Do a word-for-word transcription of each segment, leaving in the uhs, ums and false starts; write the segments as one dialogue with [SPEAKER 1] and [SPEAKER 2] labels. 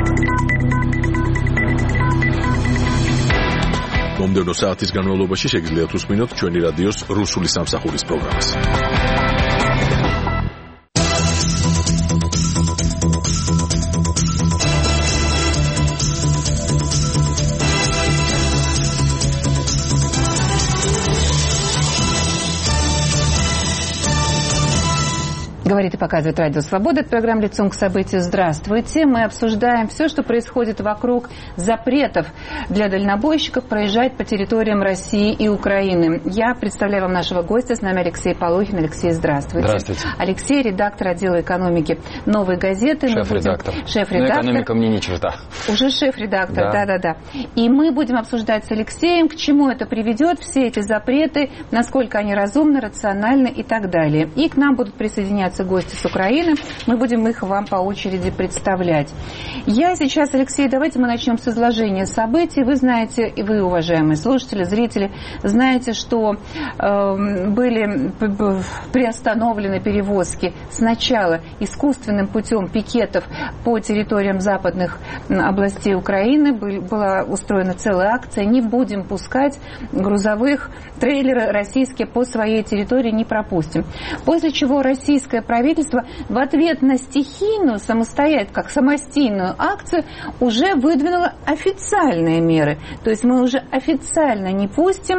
[SPEAKER 1] მომდევნო საათის განმავლობაში შეგიძლიათ უსმინოთ ჩვენი რადიოს რუსული სამსახურის პროგრამას.
[SPEAKER 2] Говорит и показывает Радио Свобода. Это программа «Лицом к событию». Здравствуйте. Мы обсуждаем все, что происходит вокруг запретов для дальнобойщиков проезжать по территориям России и Украины. Я представляю вам нашего гостя. С нами Алексей Полухин. Алексей, здравствуйте.
[SPEAKER 3] Здравствуйте.
[SPEAKER 2] Алексей, редактор отдела экономики «Новой газеты».
[SPEAKER 3] Шеф-редактор.
[SPEAKER 2] Будем... Шеф-редактор.
[SPEAKER 3] Но экономика мне не чужда.
[SPEAKER 2] Уже шеф-редактор, да-да-да. И мы будем обсуждать с Алексеем, к чему это приведет, все эти запреты, насколько они разумны, рациональны и так далее. И к нам будут присоединяться гости с Украины. Мы будем их вам по очереди представлять. Я сейчас, Алексей, давайте мы начнем с изложения событий. Вы знаете, и вы, уважаемые слушатели, зрители, знаете, что э, были приостановлены перевозки сначала искусственным путем пикетов по территориям западных областей Украины. Был, была устроена целая акция «Не будем пускать грузовых, трейлеры российские по своей территории не пропустим». После чего российская правительство в ответ на стихийную, самостоятельную, как самостийную акцию уже выдвинуло официальные меры. То есть мы уже официально не пустим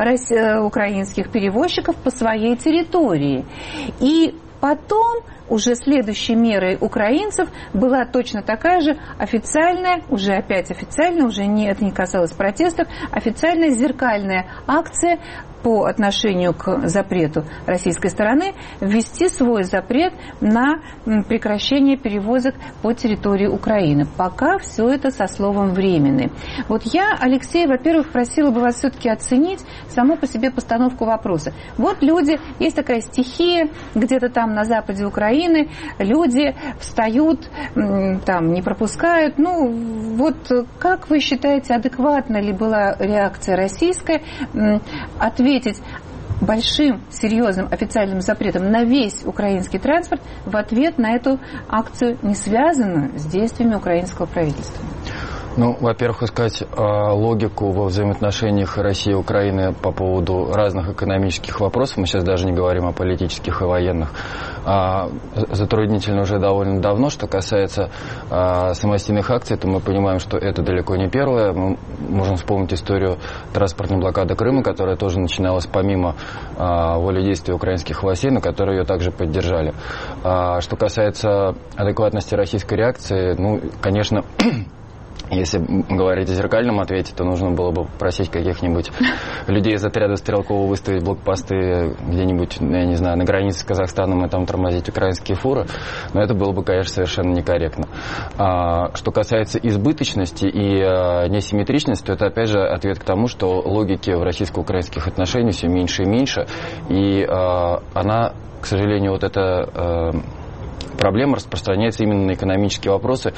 [SPEAKER 2] украинских перевозчиков по своей территории. И потом уже следующей мерой украинцев была точно такая же официальная, уже опять официальная, уже не, это не касалось протестов, официальная зеркальная акция по отношению к запрету российской стороны ввести свой запрет на прекращение перевозок по территории Украины. Пока все это со словом «временный». Вот я, Алексей, во-первых, просила бы вас все-таки оценить саму по себе постановку вопроса. Вот люди, есть такая стихия, где-то там на западе Украины, люди встают, там, не пропускают. Ну, вот как вы считаете, адекватна ли была реакция российская ответить большим, серьезным официальным запретом на весь украинский транспорт в ответ на эту акцию, не связанную с действиями украинского правительства?
[SPEAKER 3] Ну, во-первых, искать э, логику во взаимоотношениях России и Украины по поводу разных экономических вопросов, мы сейчас даже не говорим о политических и военных, э, затруднительно уже довольно давно. Что касается э, самостийных акций, то мы понимаем, что это далеко не первое. Мы можем вспомнить историю транспортной блокады Крыма, которая тоже начиналась помимо э, воледействия украинских властей, но которые ее также поддержали. Э, что касается адекватности российской реакции, ну, конечно... Если говорить о зеркальном ответе, то нужно было бы просить каких-нибудь людей из отряда Стрелкова выставить блокпосты где-нибудь, я не знаю, на границе с Казахстаном и там тормозить украинские фуры. Но это было бы, конечно, совершенно некорректно. А, что касается избыточности и а, несимметричности, то это, опять же, ответ к тому, что логики в российско-украинских отношениях все меньше и меньше. И а, она, к сожалению, вот это... А, проблема распространяется именно на экономические вопросы,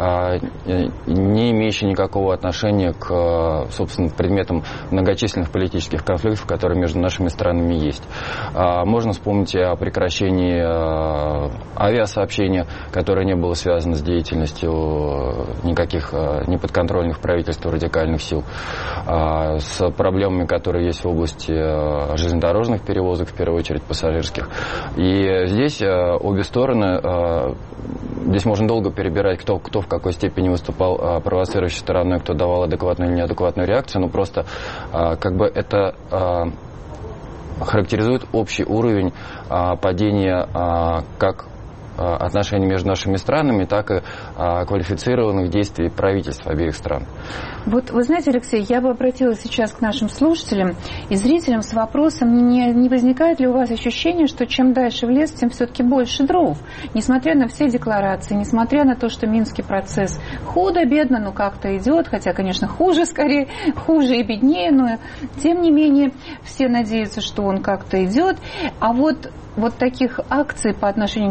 [SPEAKER 3] не имеющие никакого отношения к, собственно, предметам многочисленных политических конфликтов, которые между нашими странами есть. Можно вспомнить о прекращении авиасообщения, которое не было связано с деятельностью никаких неподконтрольных правительств радикальных сил, с проблемами, которые есть в области железнодорожных перевозок, в первую очередь пассажирских. И здесь обе стороны. Здесь можно долго перебирать, кто, кто в какой степени выступал провоцирующей стороной, кто давал адекватную или неадекватную реакцию, но просто как бы это характеризует общий уровень падения как отношений между нашими странами, так и а, квалифицированных действий правительств обеих стран.
[SPEAKER 2] Вот вы знаете, Алексей, я бы обратилась сейчас к нашим слушателям и зрителям с вопросом, не, не возникает ли у вас ощущение, что чем дальше в лес, тем все-таки больше дров? Несмотря на все декларации, несмотря на то, что Минский процесс худо-бедно, но как-то идет, хотя, конечно, хуже скорее, хуже и беднее, но тем не менее все надеются, что он как-то идет. А вот Вот таких акций по отношению друг к другу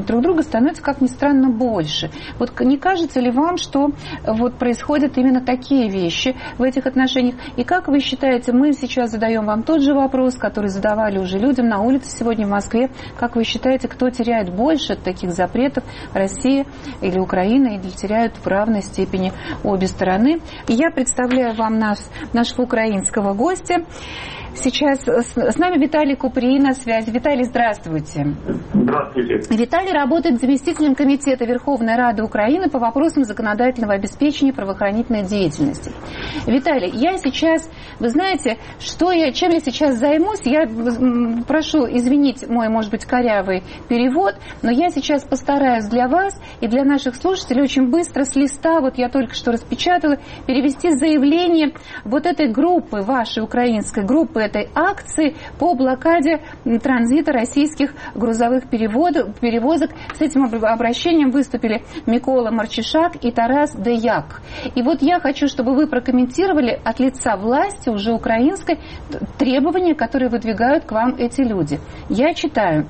[SPEAKER 2] становится, как ни странно, больше. Вот не кажется ли вам, что вот происходят именно такие вещи в этих отношениях? И как вы считаете, мы сейчас задаем вам тот же вопрос, который задавали уже людям на улице сегодня в Москве. Как вы считаете, кто теряет больше от таких запретов, Россия или Украина, или теряют в равной степени обе стороны? И я представляю вам нас, нашего украинского гостя. Сейчас с нами Виталий Куприй на связи. Виталий, здравствуйте.
[SPEAKER 4] Здравствуйте.
[SPEAKER 2] Виталий работает заместителем комитета Верховной Рады Украины по вопросам законодательного обеспечения правоохранительной деятельности. Виталий, я сейчас, вы знаете, что я, чем я сейчас займусь, я прошу извинить мой, может быть, корявый перевод, но я сейчас постараюсь для вас и для наших слушателей очень быстро с листа, вот я только что распечатала, перевести заявление вот этой группы, вашей украинской группы, этой акции по блокаде транзита российских грузовых переводов, перевозок. С этим обращением выступили Микола Марчишак и Тарас Деяк. И вот я хочу, чтобы вы прокомментировали от лица власти, уже украинской, требования, которые выдвигают к вам эти люди. Я читаю.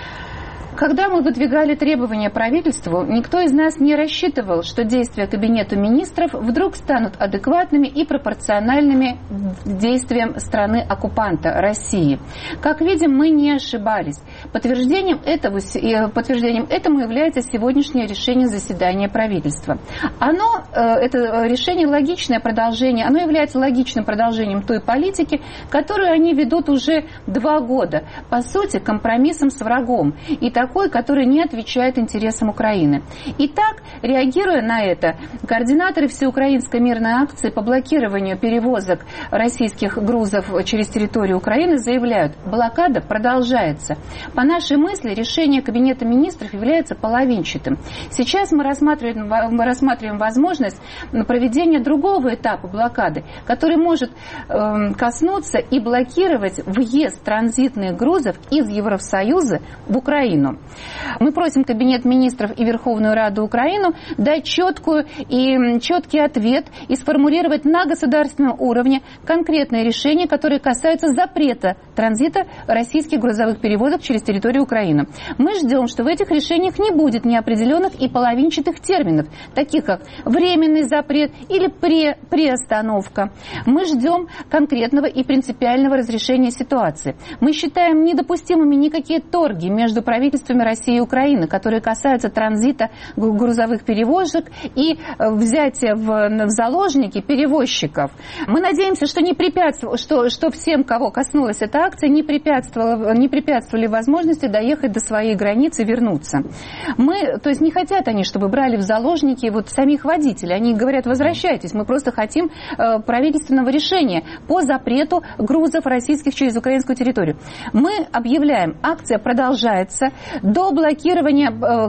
[SPEAKER 2] Когда мы выдвигали требования правительству, никто из нас не рассчитывал, что действия Кабинета министров вдруг станут адекватными и пропорциональными действиям страны-оккупанта России. Как видим, мы не ошибались. Подтверждением этого, подтверждением этому является сегодняшнее решение заседания правительства. Оно, это решение, логичное продолжение, оно является логичным продолжением той политики, которую они ведут уже два года. По сути, компромиссом с врагом. И такой, который не отвечает интересам Украины. Итак, реагируя на это, координаторы всеукраинской мирной акции по блокированию перевозок российских грузов через территорию Украины заявляют, блокада продолжается. По нашей мысли, решение Кабинета министров является половинчатым. Сейчас мы рассматриваем, мы рассматриваем возможность проведения другого этапа блокады, который может э, коснуться и блокировать въезд транзитных грузов из Евросоюза в Украину. Мы просим Кабинет министров и Верховную Раду Украины дать четкую и четкий ответ и сформулировать на государственном уровне конкретные решения, которые касаются запрета транзита российских грузовых перевозок через территорию Украины. Мы ждем, что в этих решениях не будет неопределенных и половинчатых терминов, таких как временный запрет или пре, приостановка. Мы ждем конкретного и принципиального разрешения ситуации. Мы считаем недопустимыми никакие торги между правительствами России и Украины, которые касаются транзита грузовых перевозок и взятия в, в заложники перевозчиков. Мы надеемся, что, не препятствовало, что, что всем, кого коснулась эта акция, не препятствовало, не препятствовали возможности доехать до своей границы и вернуться. Мы, то есть не хотят они, чтобы брали в заложники вот самих водителей. Они говорят, возвращайтесь, мы просто хотим э, правительственного решения по запрету грузов российских через украинскую территорию. Мы объявляем, акция продолжается. До блокирования,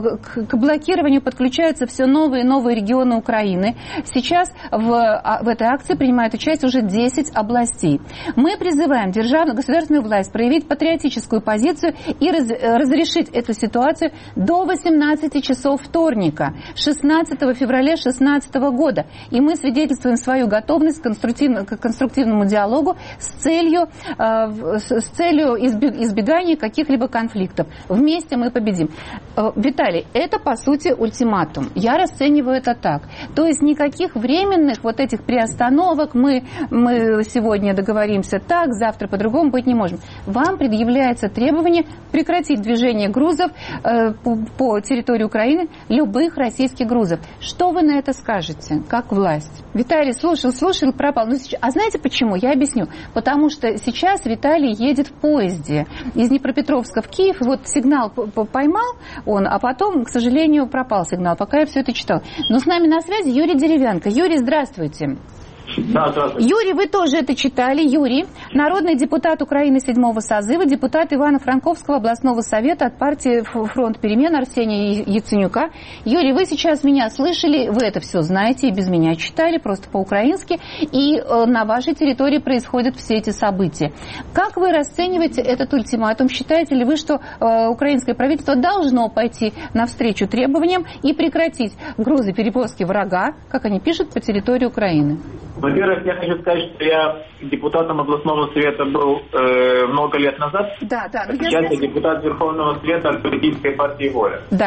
[SPEAKER 2] к блокированию подключаются все новые и новые регионы Украины. Сейчас в, в этой акции принимают участие уже десять областей. Мы призываем державную, государственную власть проявить патриотическую позицию и раз, разрешить эту ситуацию до восемнадцати часов вторника, шестнадцатого февраля две тысячи шестнадцатого года. И мы свидетельствуем свою готовность к, конструктив, к конструктивному диалогу с целью, э, с целью избегания каких-либо конфликтов. Вместе мы победим. Виталий, это по сути ультиматум. Я расцениваю это так. То есть никаких временных вот этих приостановок мы, мы сегодня договоримся так, завтра по-другому быть не можем. Вам предъявляется требование прекратить движение грузов э, по, по территории Украины, любых российских грузов. Что вы на это скажете, как власть? Виталий слушал, слушал, пропал. Ну, сейчас... А знаете почему? Я объясню. Потому что сейчас Виталий едет в поезде из Днепропетровска в Киев, и вот сигнал поймал он, а потом, к сожалению, пропал сигнал, пока я все это читала. Но с нами на связи Юрий Деревянко. Юрий, здравствуйте.
[SPEAKER 4] Да, здравствуйте.
[SPEAKER 2] Юрий, вы тоже это читали. Юрий, народный депутат Украины седьмого созыва, депутат Ивано-Франковского областного совета от партии «Фронт перемен» Арсения Яценюка. Юрий, вы сейчас меня слышали, вы это все знаете и без меня читали, просто по-украински, и э, на вашей территории происходят все эти события. Как вы расцениваете этот ультиматум? Считаете ли вы, что э, украинское правительство должно пойти навстречу требованиям и прекратить грузы перевозки врага, как они пишут, по территории Украины?
[SPEAKER 4] Во-первых, я хочу сказать, что я депутатом областного совета был э, много лет назад.
[SPEAKER 2] Да, да.
[SPEAKER 4] Сейчас я депутат Верховного Совета от политической партии «Воля».
[SPEAKER 2] Да.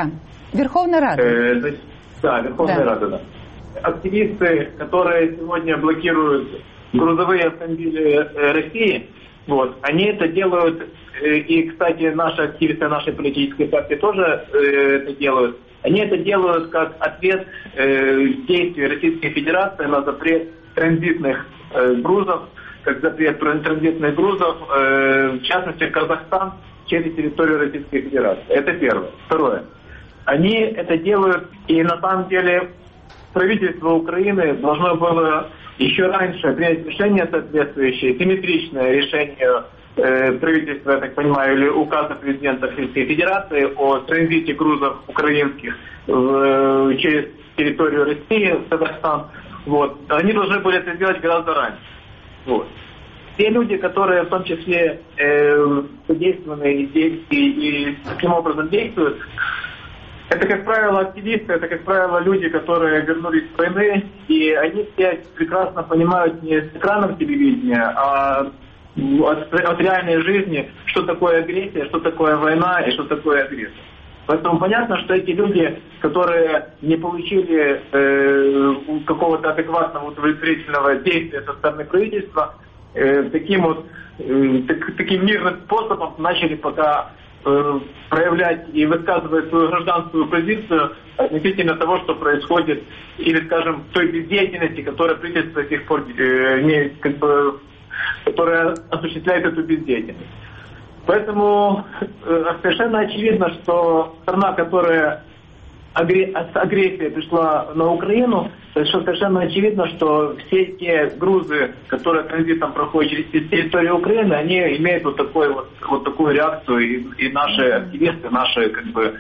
[SPEAKER 2] Верховная Рада.
[SPEAKER 4] Э, значит, да, Верховная
[SPEAKER 2] да.
[SPEAKER 4] Рада, да. Активисты, которые сегодня блокируют грузовые автомобили России, вот, они это делают, и, кстати, наши активисты нашей политической партии тоже это делают. Они это делают как ответ действий Российской Федерации на запрет транзитных грузов, как запрет транзитных грузов, в частности, в Казахстан, через территорию Российской Федерации. Это первое. Второе. Они это делают, и на самом деле правительство Украины должно было еще раньше принять решение соответствующее, симметричное решению э, правительства, я так понимаю, или указа президента Российской Федерации о транзите грузов украинских в, через территорию России в Казахстан. Вот. Они должны были это сделать гораздо раньше. Вот. Те люди, которые в том числе э, задействованы и, и, и таким образом действуют, это, как правило, активисты, это, как правило, люди, которые вернулись с войны, и они все прекрасно понимают не с экранов телевидения, а от, от реальной жизни, что такое агрессия, что такое война и что такое агрессия. Поэтому понятно, что эти люди, которые не получили э, какого-то адекватного удовлетворительного действия со стороны правительства, э, таким вот э, так, таким мирным способом начали пока проявлять и высказывать свою гражданскую позицию относительно того, что происходит, или, скажем, той бездеятельности, которая правительство до сих пор э, не, как бы, которая осуществляет эту бездеятельность. Поэтому э, совершенно очевидно, что страна, которая агре... с агрессией пришла на Украину, совершенно очевидно, что все те грузы, которые транзитом проходят через территорию Украины, они имеют вот, такой, вот, вот такую реакцию, и, и наши активисты, наши как бы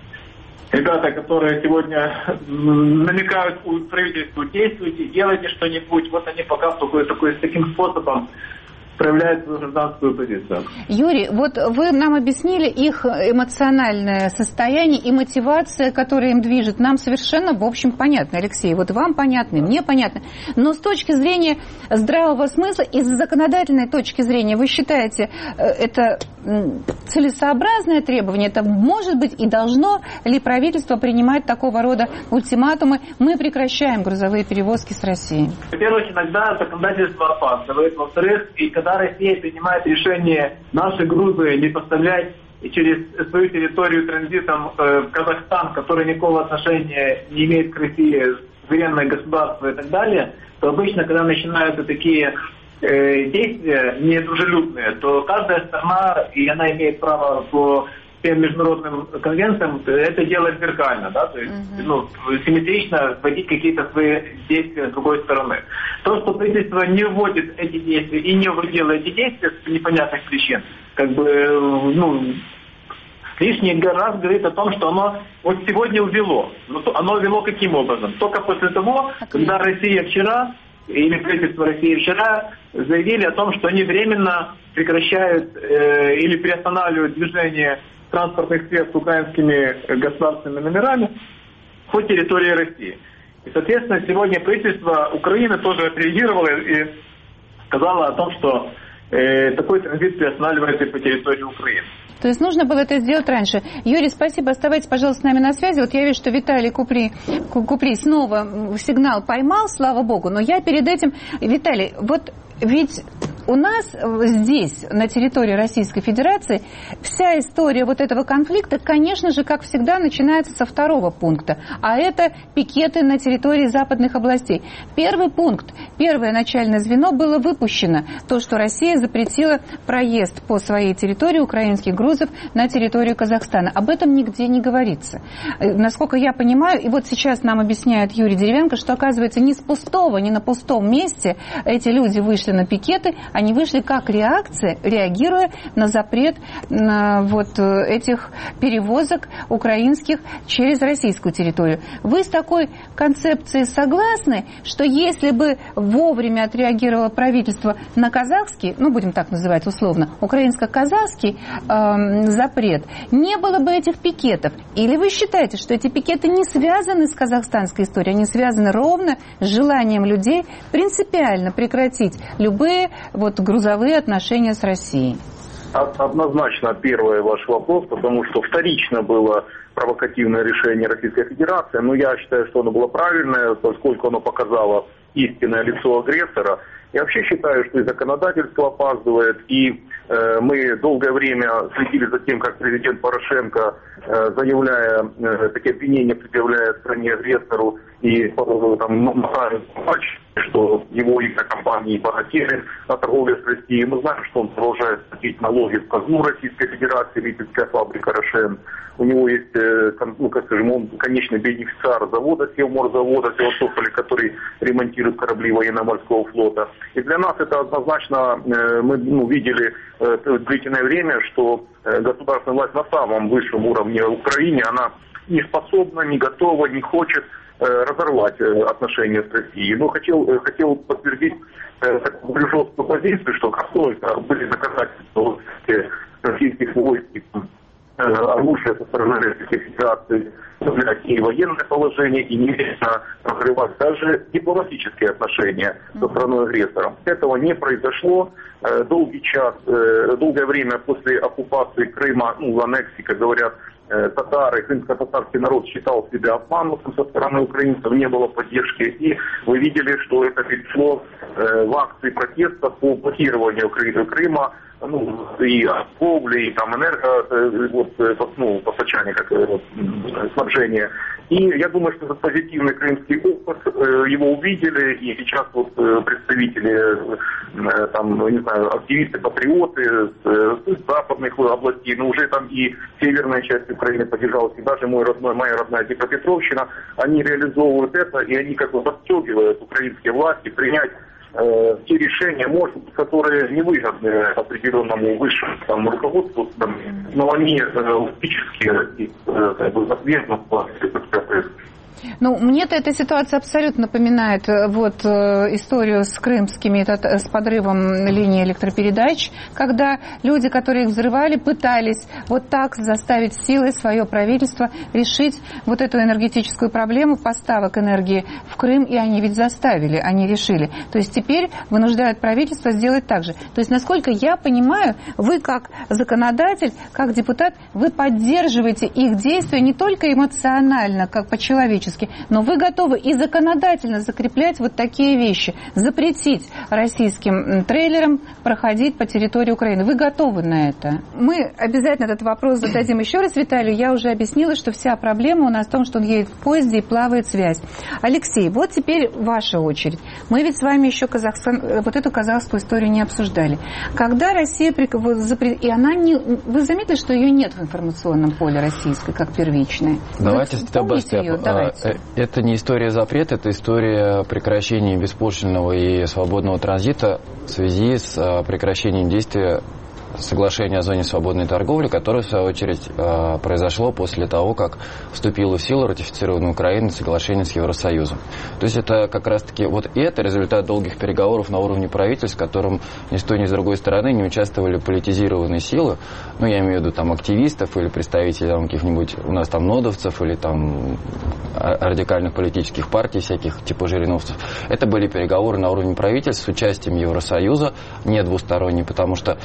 [SPEAKER 4] ребята, которые сегодня намекают правительству: действуйте, делайте что-нибудь, вот они пока такой, такой, таким способом проявляет свою гражданскую позицию.
[SPEAKER 2] Юрий, вот вы нам объяснили их эмоциональное состояние и мотивация, которая им движет. Нам совершенно, в общем, понятно, Алексей. Вот вам понятно, мне понятно. Но с точки зрения здравого смысла и с законодательной точки зрения, вы считаете, это целесообразное требование? Это может быть и должно ли правительство принимать такого рода ультиматумы? Мы прекращаем грузовые перевозки с Россией.
[SPEAKER 4] Во-первых, иногда законодательство опаздывает. Во-вторых, и когда Россия принимает решение наши грузы не поставлять через свою территорию транзитом э, в Казахстан, который никакого отношения не имеет к России, суверенное государство и так далее, то обычно, когда начинаются такие э, действия недружелюбные, то каждая страна, и она имеет право по всем международным конвенциям, это делать зеркально, да, то есть, uh-huh. ну, симметрично вводить какие-то свои действия с другой стороны. То, что правительство не вводит эти действия и не вводило эти действия с непонятных причин, как бы, ну, лишний раз говорит о том, что оно вот сегодня увело. Но оно увело каким образом? Только после того, okay. когда Россия вчера, или правительство России вчера заявили о том, что они временно прекращают э, или приостанавливают движение транспортных средств украинскими государственными номерами по территории России. И, соответственно, сегодня правительство Украины тоже отреагировало и сказало о том, что э, такой транзит приостанавливается по территории Украины.
[SPEAKER 2] То есть нужно было это сделать раньше. Юрий, спасибо. Оставайтесь, пожалуйста, с нами на связи. Вот я вижу, что Виталий Купри, Купри снова сигнал поймал, слава богу. Но я перед этим... Виталий, вот ведь... У нас здесь, на территории Российской Федерации, вся история вот этого конфликта, конечно же, как всегда, начинается со второго пункта. А это пикеты на территории западных областей. Первый пункт, первое начальное звено было выпущено. То, что Россия запретила проезд по своей территории украинских грузов на территорию Казахстана. Об этом нигде не говорится. Насколько я понимаю, и вот сейчас нам объясняет Юрий Деревянко, что, оказывается, не с пустого, не на пустом месте эти люди вышли на пикеты. Они вышли как реакция, реагируя на запрет на вот этих перевозок украинских через российскую территорию. Вы с такой концепцией согласны, что если бы вовремя отреагировало правительство на казахский, ну будем так называть условно, украинско-казахский э, запрет, не было бы этих пикетов? Или вы считаете, что эти пикеты не связаны с казахстанской историей, они связаны ровно с желанием людей принципиально прекратить любые вот грузовые отношения с Россией?
[SPEAKER 5] Однозначно первый ваш вопрос, потому что вторично было провокативное решение Российской Федерации, но я считаю, что оно было правильное, поскольку оно показало истинное лицо агрессора. Я вообще считаю, что и законодательство опаздывает, и э, мы долгое время следили за тем, как президент Порошенко, э, заявляя э, такие обвинения, предъявляя стране-агрессору, и э, там, что его и компании богатели на торговле с Россией. Мы знаем, что он продолжает платить налоги в казну Российской Федерации, Липецкая фабрика «Рошен». У него есть, ну, как скажем, он конечный бенефициар завода, Севморзавода Севастополя, который ремонтирует корабли военно-морского флота. И для нас это однозначно, мы ну, видели длительное время, что государственная власть на самом высшем уровне в Украине, она не способна, не готова, не хочет разорвать отношения с Россией. Но хотел, хотел подтвердить такую жесткую позицию, что как только были доказательства российских войск, оружие со стороны Российской Федерации, и военное положение, и немедленно разрывать даже дипломатические отношения со страной-агрессором. Этого не произошло. Долгий час, долгое время после оккупации Крыма, ну, аннексии, как говорят, татары, крымско-татарский народ считал себя обманутым со стороны украинцев, не было поддержки. И вы видели, что это перешло в акции протеста по блокированию Крыма, ну, и торговли, и там энерго, вот, ну, постачание, как снабжение. И я думаю, что этот позитивный крымский опыт, его увидели, и сейчас вот представители, там, не знаю, активисты, патриоты с западных областей, но уже там и северная часть Украины поддержалась, и даже мой родной, моя родная Днепропетровщина, они реализовывают это, и они как бы подстегивают украинские власти принять те решения, может быть, которые невыгодны определенному высшему там, руководству, там, но они логически как бы ответно происходят.
[SPEAKER 2] Ну, мне-то эта ситуация абсолютно напоминает вот историю с крымскими, с подрывом линии электропередач, когда люди, которые их взрывали, пытались вот так заставить силой свое правительство решить вот эту энергетическую проблему поставок энергии в Крым, и они ведь заставили, они решили. То есть теперь вынуждают правительство сделать так же. То есть, насколько я понимаю, вы как законодатель, как депутат, вы поддерживаете их действия не только эмоционально, как по-человечески, но вы готовы и законодательно закреплять вот такие вещи, запретить российским трейлерам проходить по территории Украины. Вы готовы на это? Мы обязательно этот вопрос зададим еще раз Виталию. Я уже объяснила, что вся проблема у нас в том, что он едет в поезде и плавает связь. Алексей, вот теперь ваша очередь. Мы ведь с вами еще Казахстан, вот эту казахскую историю не обсуждали. Когда Россия запретила, и она не, вы заметили, что ее нет в информационном поле российской, как первичной?
[SPEAKER 3] Давайте степ-бай-степ. Это не история запрета, это история прекращения беспошлинного и свободного транзита в связи с прекращением действия соглашение о зоне свободной торговли, которое, в свою очередь, произошло после того, как вступило в силу ратифицированное Украиной соглашение с Евросоюзом. То есть это как раз-таки вот это результат долгих переговоров на уровне правительств, в котором ни с той, ни с другой стороны не участвовали политизированные силы, ну, я имею в виду там активистов или представителей там, каких-нибудь у нас там нодовцев или там радикальных политических партий, всяких типа жириновцев. Это были переговоры на уровне правительств с участием Евросоюза, не двусторонние, потому что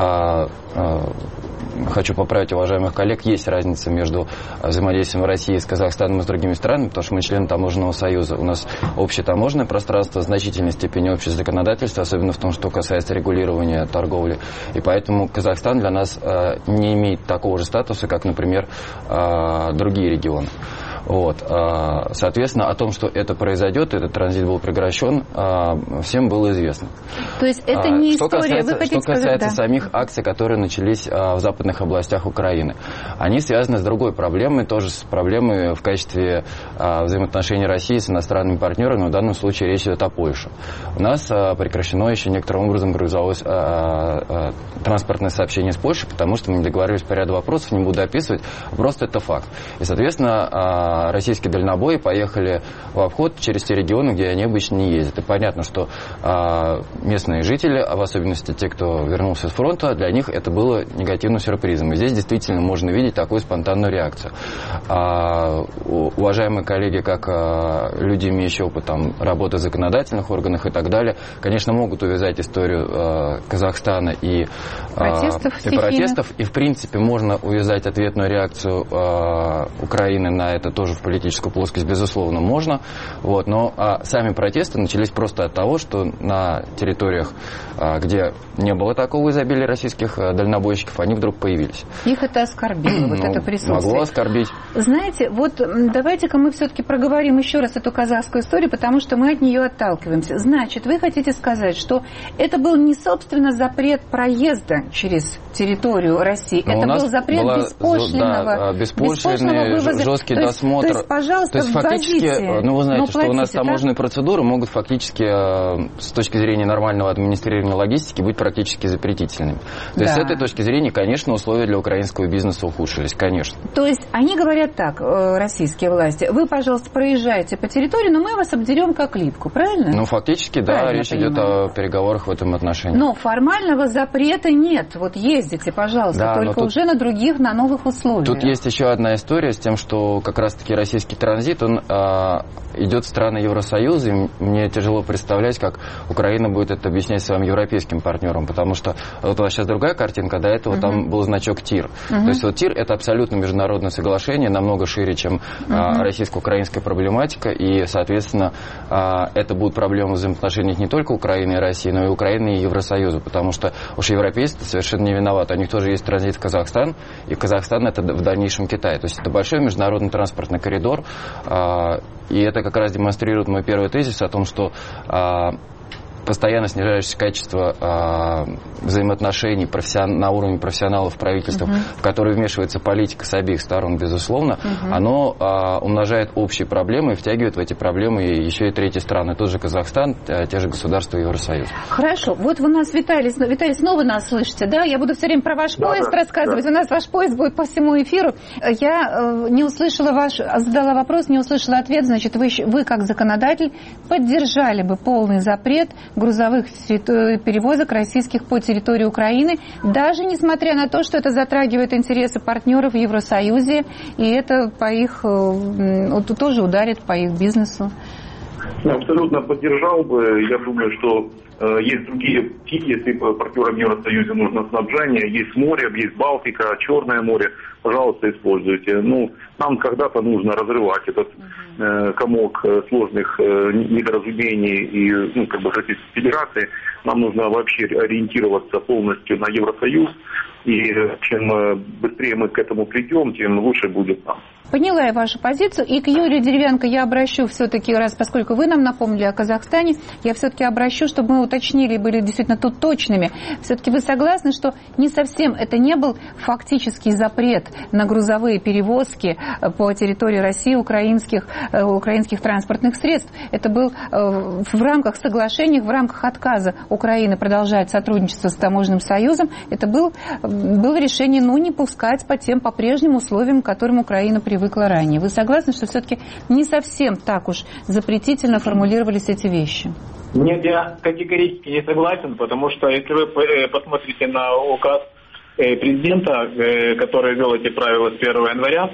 [SPEAKER 3] хочу поправить уважаемых коллег, есть разница между взаимодействием России с Казахстаном и с другими странами, потому что мы члены таможенного союза. У нас общее таможенное пространство, в значительной степени общее законодательство, особенно в том, что касается регулирования торговли. И поэтому Казахстан для нас не имеет такого же статуса, как, например, другие регионы. Вот. Соответственно, о том, что это произойдет, этот транзит был прекращен, всем было известно.
[SPEAKER 2] То есть это не
[SPEAKER 3] что
[SPEAKER 2] история,
[SPEAKER 3] касается,
[SPEAKER 2] вы хотите
[SPEAKER 3] что касается
[SPEAKER 2] сказать, да.
[SPEAKER 3] самих акций, которые начались в западных областях Украины, они связаны с другой проблемой, тоже с проблемой в качестве взаимоотношений России с иностранными партнерами, но в данном случае речь идет о Польше. У нас прекращено еще некоторым образом грузовое транспортное сообщение с Польшей, потому что мы не договорились по ряду вопросов, не буду описывать, просто это факт. И, соответственно, российские дальнобои поехали в обход через те регионы, где они обычно не ездят. И понятно, что местные жители, а в особенности те, кто вернулся с фронта, для них это было негативным сюрпризом. И здесь действительно можно видеть такую спонтанную реакцию. Уважаемые коллеги, как люди, имеющие опыт там, работы в законодательных органах и так далее, конечно, могут увязать историю Казахстана и протестов, и, протестов. И, в принципе, можно увязать ответную реакцию Украины на это тоже в политическую плоскость, безусловно, можно. Вот, но а сами протесты начались просто от того, что на территориях, а, где не было такого изобилия российских а, дальнобойщиков, они вдруг появились.
[SPEAKER 2] Их это оскорбило, вот
[SPEAKER 3] ну,
[SPEAKER 2] это присутствие.
[SPEAKER 3] Могло оскорбить.
[SPEAKER 2] Знаете, вот давайте-ка мы все-таки проговорим еще раз эту казахскую историю, потому что мы от нее отталкиваемся. Значит, вы хотите сказать, что это был не, собственно, запрет проезда через территорию России,
[SPEAKER 3] но
[SPEAKER 2] это был запрет беспошлинного,
[SPEAKER 3] да, беспошлинный, жесткий
[SPEAKER 2] то
[SPEAKER 3] досмотр.
[SPEAKER 2] То есть, пожалуйста,
[SPEAKER 3] то есть фактически,
[SPEAKER 2] ввозите,
[SPEAKER 3] ну вы знаете, что
[SPEAKER 2] платите,
[SPEAKER 3] у нас таможенные
[SPEAKER 2] да?
[SPEAKER 3] процедуры могут фактически, с точки зрения нормального администрирования логистики, быть практически запретительными. То да. есть с этой точки зрения, конечно, условия для украинского бизнеса ухудшились, конечно.
[SPEAKER 2] То есть они говорят так, российские власти, вы, пожалуйста, проезжайте по территории, но мы вас обдерем как липку, правильно?
[SPEAKER 3] Ну, фактически, да,
[SPEAKER 2] правильно
[SPEAKER 3] речь идет о переговорах в этом отношении.
[SPEAKER 2] Но формального запрета нет. Вот ездите, пожалуйста, да, только тут, уже на других, на новых условиях.
[SPEAKER 3] Тут есть еще одна история с тем, что как раз-таки российский транзит, он а, идет в страны Евросоюза, и мне тяжело представлять, как Украина будет это объяснять своим европейским партнерам, потому что вот у вас сейчас другая картинка, до этого uh-huh. там был значок ТИР. Uh-huh. То есть вот ТИР — это абсолютно международное соглашение, намного шире, чем uh-huh. а, российско-украинская проблематика, и, соответственно, а, это будут проблемы взаимоотношений не только Украины и России, но и Украины и Евросоюза, потому что уж европейцы совершенно не виноваты. У них тоже есть транзит в Казахстан, и Казахстан — это в дальнейшем Китай. То есть это большой международный транспортный коридор, а, и это как раз демонстрирует мой первый тезис о том, что а, постоянно снижающееся качество э, взаимоотношений профессион... на уровне профессионалов в правительствах, uh-huh. в которые вмешивается политика с обеих сторон, безусловно, uh-huh. оно э, умножает общие проблемы и втягивает в эти проблемы еще и третьи страны. Тот же Казахстан, те же государства Евросоюза.
[SPEAKER 2] Хорошо. Вот вы нас, Виталий, Виталий, снова нас слышите, да? Я буду все время про ваш да, поезд да, рассказывать. Да. У нас ваш поезд будет по всему эфиру. Я э, не услышала ваш... Задала вопрос, не услышала ответ. Значит, вы, вы как законодатель поддержали бы полный запрет грузовых перевозок российских по территории Украины, даже несмотря на то, что это затрагивает интересы партнеров в Евросоюзе, и это по их, тоже ударит по их бизнесу.
[SPEAKER 5] Абсолютно поддержал бы. Я думаю, что э, есть другие пути, если партнерам Евросоюза нужно снабжение. Есть море, есть Балтика, Черное море. Пожалуйста, используйте. Ну, нам когда-то нужно разрывать этот э, комок сложных э, недоразумений и, ну, как бы, Российской Федерации. Нам нужно вообще ориентироваться полностью на Евросоюз. И чем быстрее мы к этому придем, тем лучше будет нам.
[SPEAKER 2] Поняла я вашу позицию. И к Юрию Деревянко я обращу все-таки, раз поскольку вы нам напомнили о Казахстане, я все-таки обращу, чтобы мы уточнили и были действительно тут точными. Все-таки вы согласны, что не совсем это не был фактический запрет на грузовые перевозки по территории России украинских, украинских транспортных средств? Это был в рамках соглашений, в рамках отказа Украины продолжать сотрудничество с Таможенным союзом. Это был, было решение, ну, не пускать по тем, по прежним условиям, к которым Украина привыкла ранее. Вы согласны, что все-таки не совсем так уж запретительно формулировались эти вещи?
[SPEAKER 4] Нет, я категорически не согласен, потому что если вы посмотрите на указ президента, который ввел эти правила с первого января,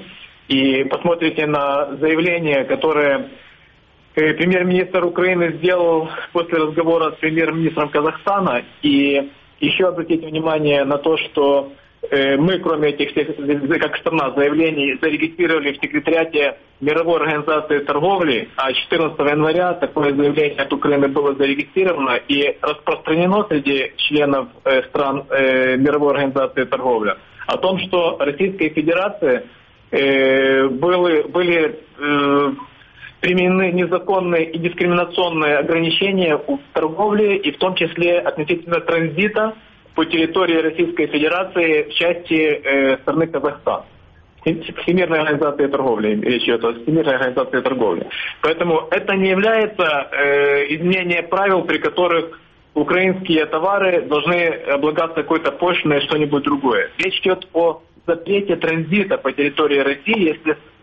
[SPEAKER 4] и посмотрите на заявление, которое премьер-министр Украины сделал после разговора с премьер-министром Казахстана, и еще обратите внимание на то, что мы, кроме этих всех, как страна, заявлений, зарегистрировали в секретариате Мировой организации торговли, а четырнадцатого января такое заявление от Украины было зарегистрировано и распространено среди членов стран Мировой организации торговли о том, что Российской Федерации были, были применены незаконные и дискриминационные ограничения в торговле, и в том числе относительно транзита по территории Российской Федерации в части э, страны Казахстан. Всемирной организации торговли, речь идет о Всемирной организации торговли. Поэтому это не является э, изменением правил, при которых украинские товары должны облагаться какой-то пошлиной и что-нибудь другое. Речь идет о запрете транзита по территории России, если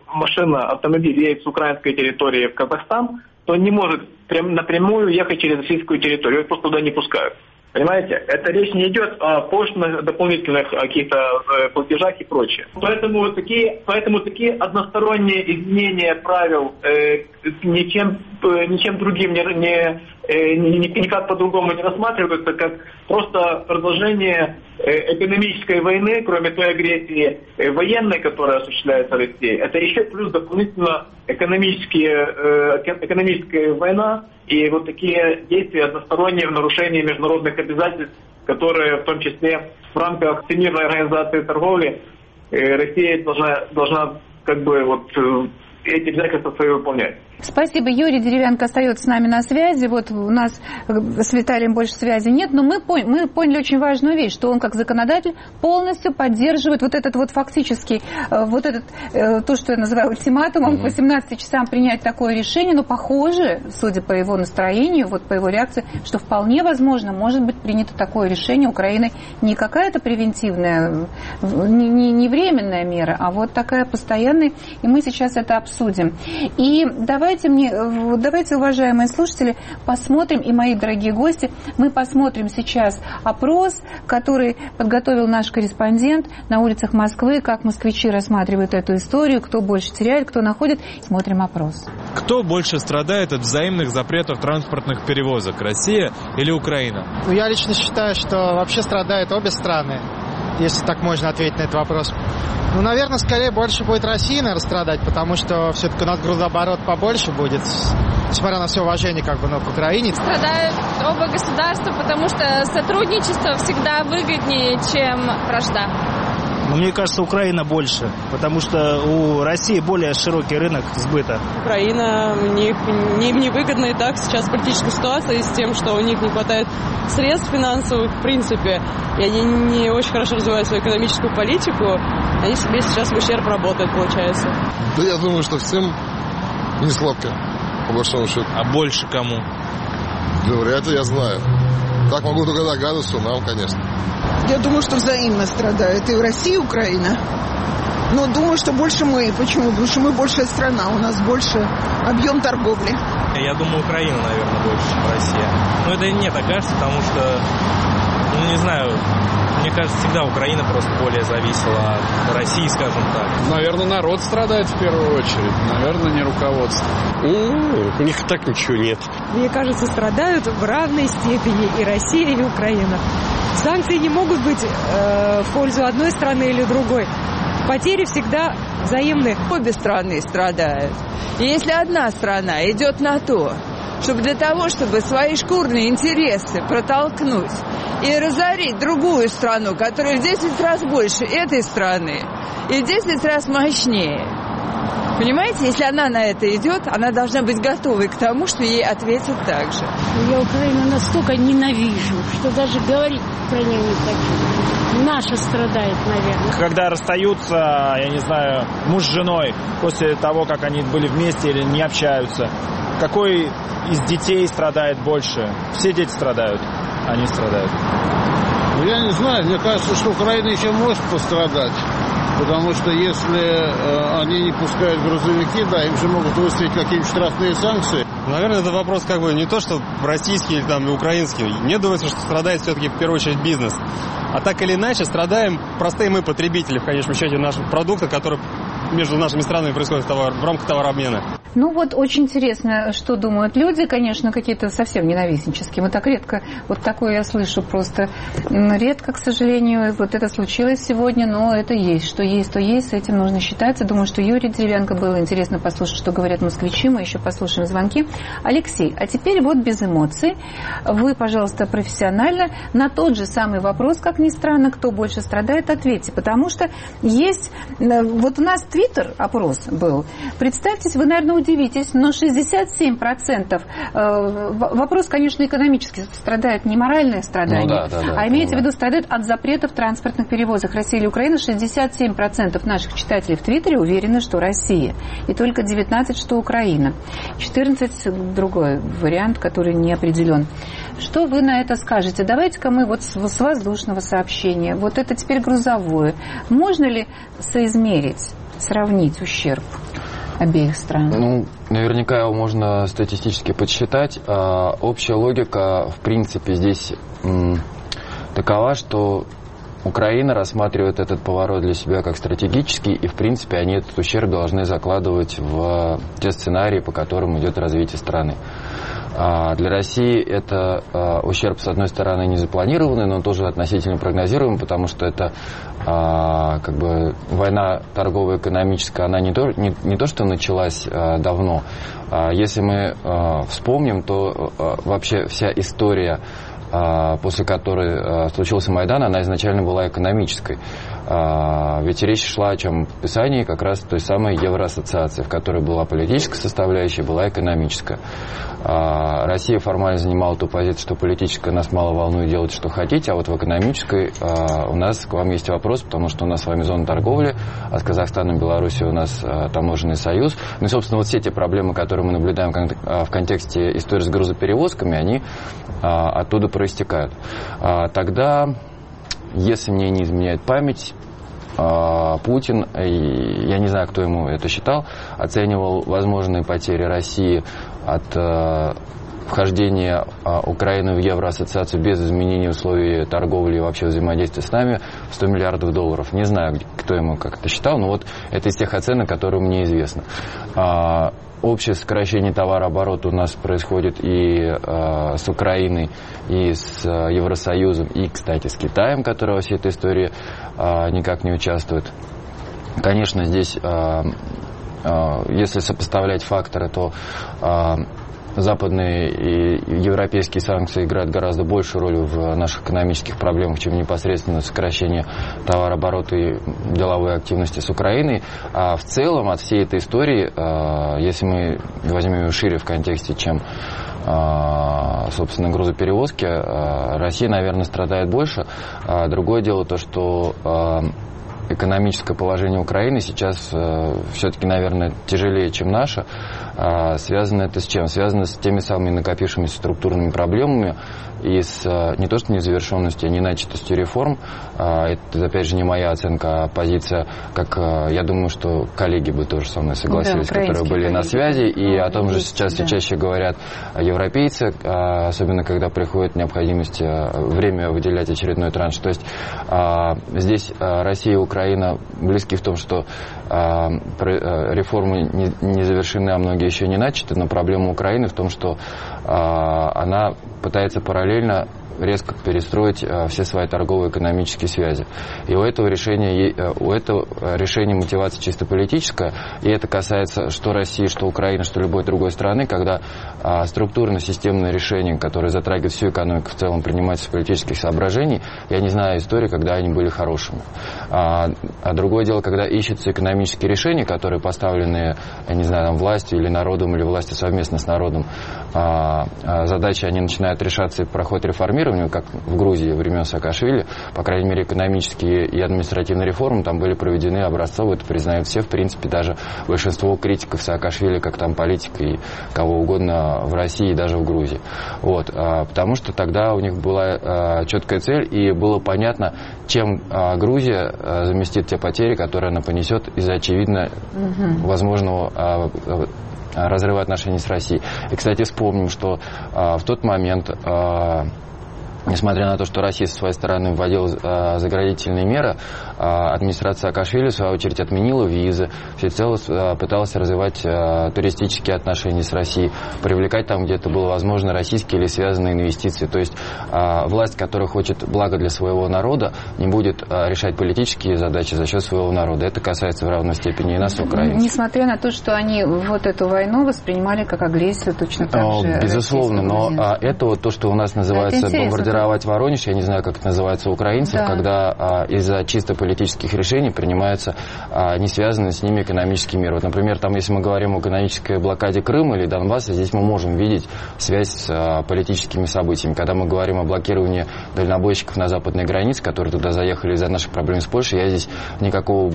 [SPEAKER 4] машина, автомобиль едет с украинской территории в Казахстан, то он не может прям напрямую ехать через российскую территорию, его просто туда не пускают. Понимаете? Это речь не идет о пошлинных дополнительных каких-то э, платежах и прочее. Поэтому вот такие, поэтому такие односторонние изменения правил э, ничем, э, ничем другим не, не, э, ни, никак по-другому не рассматриваются, как просто продолжение э, экономической войны, кроме той агрессии э, военной, которая осуществляется Россией. Это еще плюс дополнительно экономические, э, экономическая война. И вот такие действия односторонние в нарушении международных обязательств, которые в том числе в рамках Всемирной организации торговли Россия должна, должна как бы вот эти обязательства свои выполнять.
[SPEAKER 2] Спасибо. Юрий Деревянко остается с нами на связи. Вот у нас с Виталием больше связи нет, но мы, пон- мы поняли очень важную вещь, что он как законодатель полностью поддерживает вот этот вот фактически, вот этот, то, что я называю ультиматумом, mm-hmm. к восемнадцати часам принять такое решение, но похоже, судя по его настроению, вот по его реакции, что вполне возможно может быть принято такое решение Украины не какая-то превентивная, не, не, не временная мера, а вот такая постоянная, и мы сейчас это обсудим. И давай Давайте, мне, давайте, уважаемые слушатели, посмотрим, и мои дорогие гости, мы посмотрим сейчас опрос, который подготовил наш корреспондент на улицах Москвы, как москвичи рассматривают эту историю, кто больше теряет, кто находит. Смотрим опрос.
[SPEAKER 6] Кто больше страдает от взаимных запретов транспортных перевозок, Россия или Украина?
[SPEAKER 7] Ну, я лично считаю, что вообще страдают обе страны, если так можно ответить на этот вопрос. Ну, наверное, скорее больше будет Россия, наверное, страдать, потому что все-таки у нас грузооборот побольше будет, несмотря на все уважение как бы, ну, к Украине.
[SPEAKER 8] Страдают оба государства, потому что сотрудничество всегда выгоднее, чем вражда.
[SPEAKER 9] Но мне кажется, Украина больше, потому что у России более широкий рынок сбыта.
[SPEAKER 10] Украина, у них не, невыгодна и так сейчас политическая ситуация с тем, что у них не хватает средств финансовых, в принципе, и они не очень хорошо развивают свою экономическую политику, они себе сейчас в ущерб работают, получается.
[SPEAKER 11] Да я думаю, что всем не сладко, по большому счету.
[SPEAKER 6] А больше кому?
[SPEAKER 11] Да вряд ли я знаю. Так могу только догадываться, нам, конечно.
[SPEAKER 12] Я думаю, что взаимно страдают и в России, и Украина. Но думаю, что больше мы. Почему? Потому что мы большая страна, у нас больше объем торговли.
[SPEAKER 6] Я думаю, Украина, наверное, больше, чем Россия. Но это не так кажется, потому что, ну, не знаю, мне кажется, всегда Украина просто более зависела от России, скажем так.
[SPEAKER 13] Наверное, народ страдает в первую очередь. Наверное, не руководство.
[SPEAKER 14] Ну, у них так ничего нет.
[SPEAKER 15] Мне кажется, страдают в равной степени и Россия, и Украина. Санкции не могут быть э, в пользу одной страны или другой. Потери всегда взаимны.
[SPEAKER 16] Обе страны страдают. И если одна страна идет на то, чтобы для того, чтобы свои шкурные интересы протолкнуть и разорить другую страну, которая в десять раз больше этой страны и в десять раз мощнее. Понимаете, если она на это идет, она должна быть готовой к тому, что ей ответят так же.
[SPEAKER 17] Я Украину настолько ненавижу, что даже говорить про нее не хочу. Наша страдает, наверное.
[SPEAKER 9] Когда расстаются, я не знаю, муж с женой, после того, как они были вместе или не общаются, какой из детей страдает больше? Все дети страдают, они страдают.
[SPEAKER 13] Ну, я не знаю, мне кажется, что Украина еще может пострадать. Потому что если э, они не пускают грузовики, да, им же могут выставить какие-нибудь штрафные санкции.
[SPEAKER 18] Наверное, это вопрос как бы не то, что российский или там украинский. Мне думается, что страдает все-таки в первую очередь бизнес. А так или иначе страдаем простые мы, потребители, в конечном счете, наших продуктов, которые между нашими странами происходят в, товар, в рамках товарообмена.
[SPEAKER 2] Ну вот очень интересно, что думают люди, конечно, какие-то совсем ненавистнические. Мы так редко, вот такое я слышу просто редко, к сожалению, вот это случилось сегодня, но это есть, что есть, то есть, с этим нужно считаться. Думаю, что Юрий Деревянко было интересно послушать, что говорят москвичи, мы еще послушаем звонки. Алексей, а теперь вот без эмоций, вы, пожалуйста, профессионально на тот же самый вопрос, как ни странно, кто больше страдает, ответьте, потому что есть, вот у нас Твиттер опрос был, представьте, вы, наверное, удивитесь, но шестьдесят семь процентов э, вопрос, конечно, экономически страдает, не моральное страдание, ну, да, да, да, а имеется в виду страдает от запретов транспортных перевозок России или Украины. шестьдесят семь процентов наших читателей в Твиттере уверены, что Россия, и только девятнадцать процентов, что Украина. четырнадцать процентов другой вариант, который не определен. Что вы на это скажете? Давайте-ка мы вот с воздушного сообщения, вот это теперь грузовое. Можно ли соизмерить, сравнить ущерб? обеих стран?
[SPEAKER 3] Ну, наверняка его можно статистически подсчитать. А, общая логика, в принципе, здесь м, такова, что Украина рассматривает этот поворот для себя как стратегический, и, в принципе, они этот ущерб должны закладывать в те сценарии, по которым идет развитие страны. А для России это а, ущерб, с одной стороны, не запланированный, но тоже относительно прогнозируемый, потому что это а, как бы война торгово-экономическая, она не то, не, не то что началась а, давно. А, если мы а, вспомним, то а, вообще вся история, после которой случился Майдан, она изначально была экономической. Ведь речь шла о чем? Описании как раз той самой Евроассоциации, в которой была политическая составляющая, была экономическая. Россия формально занимала ту позицию, что политическая нас мало волнует, делать что хотите, а вот в экономической у нас к вам есть вопрос, потому что у нас с вами зона торговли, а с Казахстаном и Белоруссией у нас таможенный союз. Ну и, собственно, вот все те проблемы, которые мы наблюдаем в контексте истории с грузоперевозками, они оттуда проистекают. Тогда, если мне не изменяет память, Путин, я не знаю, кто ему это считал, оценивал возможные потери России от вхождения Украины в Евроассоциацию без изменения условий торговли и вообще взаимодействия с нами в сто миллиардов долларов. Не знаю, кто ему как это считал, но вот это из тех оценок, которые мне известны. Общее сокращение товарооборота у нас происходит и э, с Украиной, и с э, Евросоюзом, и, кстати, с Китаем, который во всей этой истории э, никак не участвует. Конечно, здесь, э, э, если сопоставлять факторы, то э, западные и европейские санкции играют гораздо большую роль в наших экономических проблемах, чем непосредственно сокращение товарооборота и деловой активности с Украиной. А в целом от всей этой истории, если мы возьмем ее шире в контексте, чем, собственно, грузоперевозки, Россия, наверное, страдает больше. Другое дело то, что экономическое положение Украины сейчас э, все-таки, наверное, тяжелее, чем наше. А связано это с чем? Связано с теми самыми накопившимися структурными проблемами и с э, не то что незавершенностью, а неначатостью реформ. А, это, опять же, не моя оценка, а позиция, как э, я думаю, что коллеги бы тоже со мной согласились, да, которые были коллеги на связи. И ну, о том же сейчас да. все чаще говорят европейцы, э, особенно когда приходит необходимость э, время выделять очередной транш. То есть э, здесь э, Россия и Украина Украина близки в том, что э, реформы не, не завершены, а многие еще не начаты, но проблема Украины в том, что э, она пытается параллельно резко перестроить э, все свои торгово-экономические связи. И у этого решения, э, у этого решения мотивация чисто политическая, и это касается что России, что Украины, что любой другой страны, когда э, структурно-системное решение, которое затрагивает всю экономику в целом, принимается с политических соображений. Я не знаю истории, когда они были хорошими. А, а другое дело, когда ищутся экономические решения, которые поставлены, я не знаю, там, властью или народом, или властью совместно с народом, а, а задачи, они начинают решаться и проходят реформирование, как в Грузии времен Саакашвили, по крайней мере, экономические и административные реформы там были проведены образцово, это признают все, в принципе, даже большинство критиков Саакашвили, как там политика и кого угодно в России и даже в Грузии. Вот, а, потому что тогда у них была а, четкая цель, и было понятно, чем а, Грузия а, заместит те потери, которые она понесет из-за, очевидно, угу. возможного а, разрыва отношений с Россией. И, кстати, вспомним, что а, в тот момент, а, несмотря на то, что Россия со своей стороны вводила а, заградительные меры, а, администрация Саакашвили, в свою очередь, отменила визы, всецело а, пыталась развивать а, туристические отношения с Россией, привлекать там, где это было возможно, российские или связанные инвестиции. То есть а, власть, которая хочет блага для своего народа, не будет а, решать политические задачи за счет своего народа. Это касается в равной степени и нас, украинцев.
[SPEAKER 2] Несмотря на то, что они вот эту войну воспринимали как агрессию, точно так
[SPEAKER 3] О,
[SPEAKER 2] же.
[SPEAKER 3] Безусловно, но а, это вот то, что у нас называется бомбардировка. Воронеж, я не знаю, как это называется у украинцев, да. когда а, из-за чисто политических решений принимаются а, не связанные с ними экономические меры. Вот, например, там, если мы говорим о экономической блокаде Крыма или Донбасса, здесь мы можем видеть связь с а, политическими событиями. Когда мы говорим о блокировании дальнобойщиков на западной границе, которые туда заехали из-за наших проблем с Польшей, я здесь никакого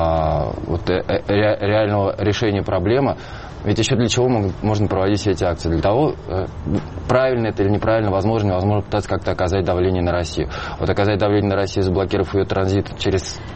[SPEAKER 3] а, вот, ре- реального решения проблемы. Ведь еще для чего можно проводить все эти акции? Для того, правильно это или неправильно, возможно, невозможно пытаться как-то оказать давление на Россию. Вот оказать давление на Россию, заблокировав ее транзит через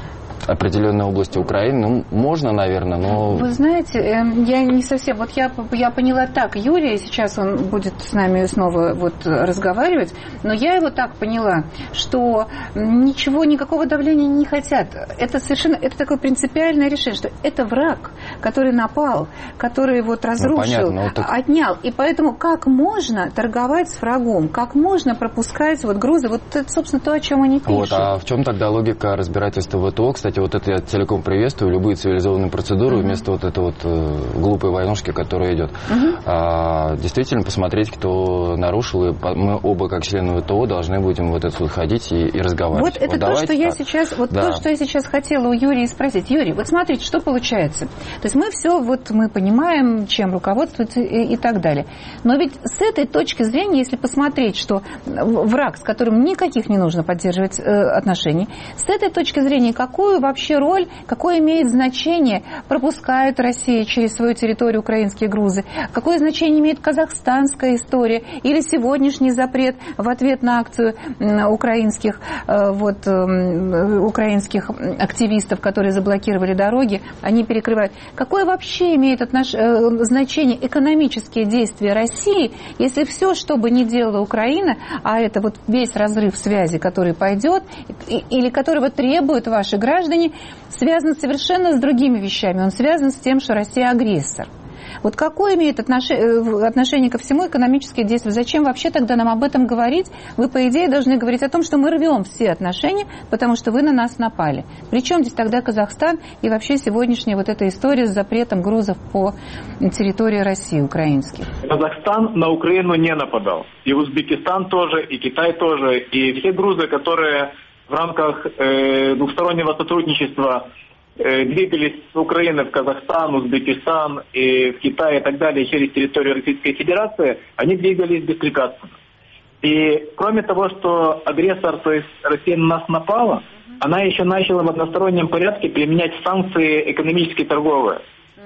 [SPEAKER 3] определенной области Украины, ну, можно, наверное, но...
[SPEAKER 2] Вы знаете, я не совсем... Вот я, я поняла так, Юрий, сейчас он будет с нами снова вот разговаривать, но я его так поняла, что ничего, никакого давления не хотят. Это совершенно... Это такое принципиальное решение, что это враг, который напал, который вот разрушил, ну, понятно, вот так... отнял. И поэтому как можно торговать с врагом? Как можно пропускать вот грузы? Вот это, собственно, то, о чем они пишут.
[SPEAKER 3] Вот, а в чем тогда логика разбирательства в ВТО? Кстати, вот это я целиком приветствую, любые цивилизованные процедуры, uh-huh. вместо вот этой вот э, глупой войнушки, которая идет. Uh-huh. А, действительно посмотреть, кто нарушил, и мы оба, как члены ВТО, должны будем в этот суд ходить и, и разговаривать.
[SPEAKER 2] Вот это вот то, что я так. сейчас, вот да. то, что я сейчас хотела у Юрия спросить. Юрий, вот смотрите, что получается. То есть мы все, вот мы понимаем, чем руководствуется и, и так далее. Но ведь с этой точки зрения, если посмотреть, что враг, с которым никаких не нужно поддерживать э, отношений, с этой точки зрения, какую вообще роль, какое имеет значение, пропускает Россия через свою территорию украинские грузы, какое значение имеет казахстанская история или сегодняшний запрет в ответ на акцию украинских, э, вот, э, украинских активистов, которые заблокировали дороги, они перекрывают. Какое вообще имеет отнош... э, значение экономические действия России, если все, что бы ни делала Украина, а это вот весь разрыв связи, который пойдет, или которого требуют ваши граждане, связан совершенно с другими вещами. Он связан с тем, что Россия агрессор. Вот какое имеет отношение, отношение ко всему экономические действия? Зачем вообще тогда нам об этом говорить? Вы, по идее, должны говорить о том, что мы рвем все отношения, потому что вы на нас напали. Причем здесь тогда Казахстан и вообще сегодняшняя вот эта история с запретом грузов по территории России, украинских?
[SPEAKER 4] Казахстан на Украину не нападал. И Узбекистан тоже, и Китай тоже. И все грузы, которые в рамках э, двухстороннего сотрудничества двигались с Украины в Казахстан, Узбекистан, и в Китай и так далее через территорию Российской Федерации, они двигались беспрепятственно. И кроме того, что агрессор, то есть Россия на нас напала, она еще начала в одностороннем порядке применять санкции экономические, торговые.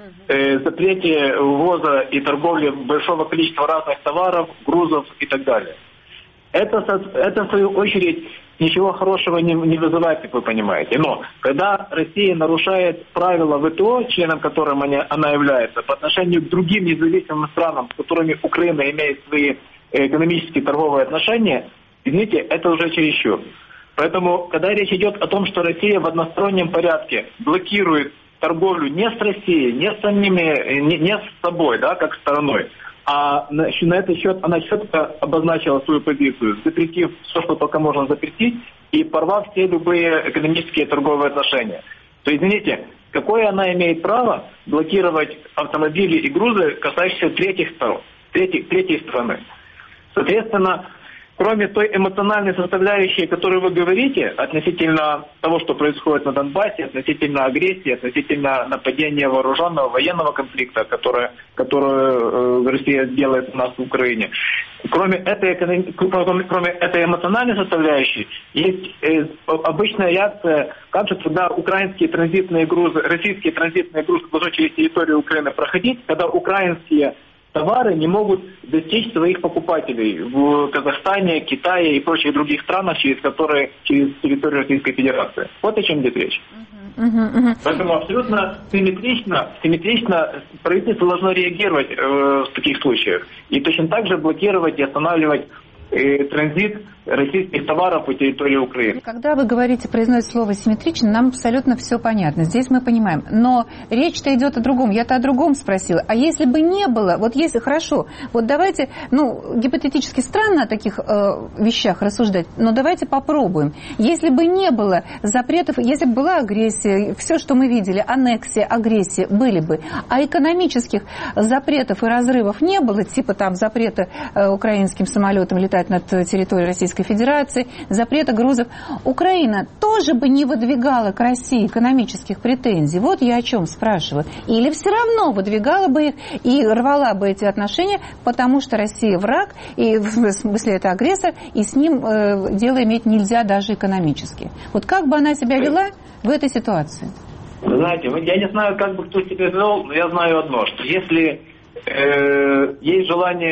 [SPEAKER 4] Э, запрете ввоза и торговли большого количества разных товаров, грузов и так далее. Это, это в свою очередь, ничего хорошего не, не вызывает, как вы понимаете. Но когда Россия нарушает правила ВТО, членом которым она, она является, по отношению к другим независимым странам, с которыми Украина имеет свои экономические торговые отношения, извините, это уже чересчур. Поэтому, когда речь идет о том, что Россия в одностороннем порядке блокирует торговлю не с Россией, не с самими, не, не с собой, да, как стороной, а на, на этот счет она четко обозначила свою позицию, запретив все, что только можно запретить, и порвав все любые экономические и торговые отношения. То, извините, какое она имеет право блокировать автомобили и грузы, касающиеся третьих сторон, третьей, третьей страны? Соответственно, кроме той эмоциональной составляющей, о которой вы говорите, относительно того, что происходит на Донбассе, относительно агрессии, относительно нападения вооруженного военного конфликта, которое, которое э, Россия делает у нас в Украине, кроме этой, кроме, кроме этой эмоциональной составляющей, есть э, обычная реакция, как же тогда украинские транзитные грузы, российские транзитные грузы должны через территорию Украины проходить, когда украинские товары не могут достичь своих покупателей в Казахстане, Китае и прочих других странах, через которые через территорию Российской Федерации. Вот о чем идет речь. Uh-huh, uh-huh. Поэтому абсолютно симметрично, симметрично правительство должно реагировать э, в таких случаях. И точно так же блокировать и останавливать э, транзит российских товаров по территории Украины.
[SPEAKER 2] Когда вы говорите, произносите слово симметрично, нам абсолютно все понятно. Здесь мы понимаем. Но речь-то идет о другом. Я-то о другом спросила. А если бы не было, вот если хорошо, вот давайте, ну, гипотетически странно о таких э, вещах рассуждать, но давайте попробуем. Если бы не было запретов, если бы была агрессия, все, что мы видели, аннексия, агрессия, были бы, а экономических запретов и разрывов не было, типа там запрета э, украинским самолетам летать над территорией Российской Федерации, запрета грузов, Украина тоже бы не выдвигала к России экономических претензий. Вот я о чем спрашиваю. Или все равно выдвигала бы их и рвала бы эти отношения, потому что Россия враг, и в смысле это агрессор, и с ним э, дело иметь нельзя даже экономически. Вот как бы она себя вела в этой ситуации?
[SPEAKER 4] Вы знаете, я не знаю, как бы кто себя вел, но я знаю одно, что если э, есть желание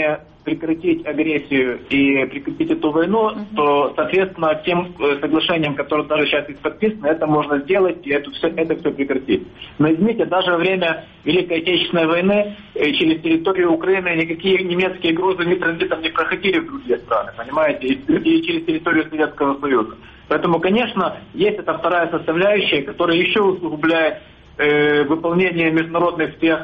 [SPEAKER 4] прекратить агрессию и прекратить эту войну, mm-hmm. то, соответственно, тем соглашением, которое даже сейчас есть подписано, это можно сделать и это все, это все прекратить. Но извините, даже во время Великой Отечественной войны через территорию Украины никакие немецкие грузы ни транзитом не проходили в другие страны, понимаете, и, и через территорию Советского Союза. Поэтому, конечно, есть эта вторая составляющая, которая еще усугубляет э, выполнение международных всех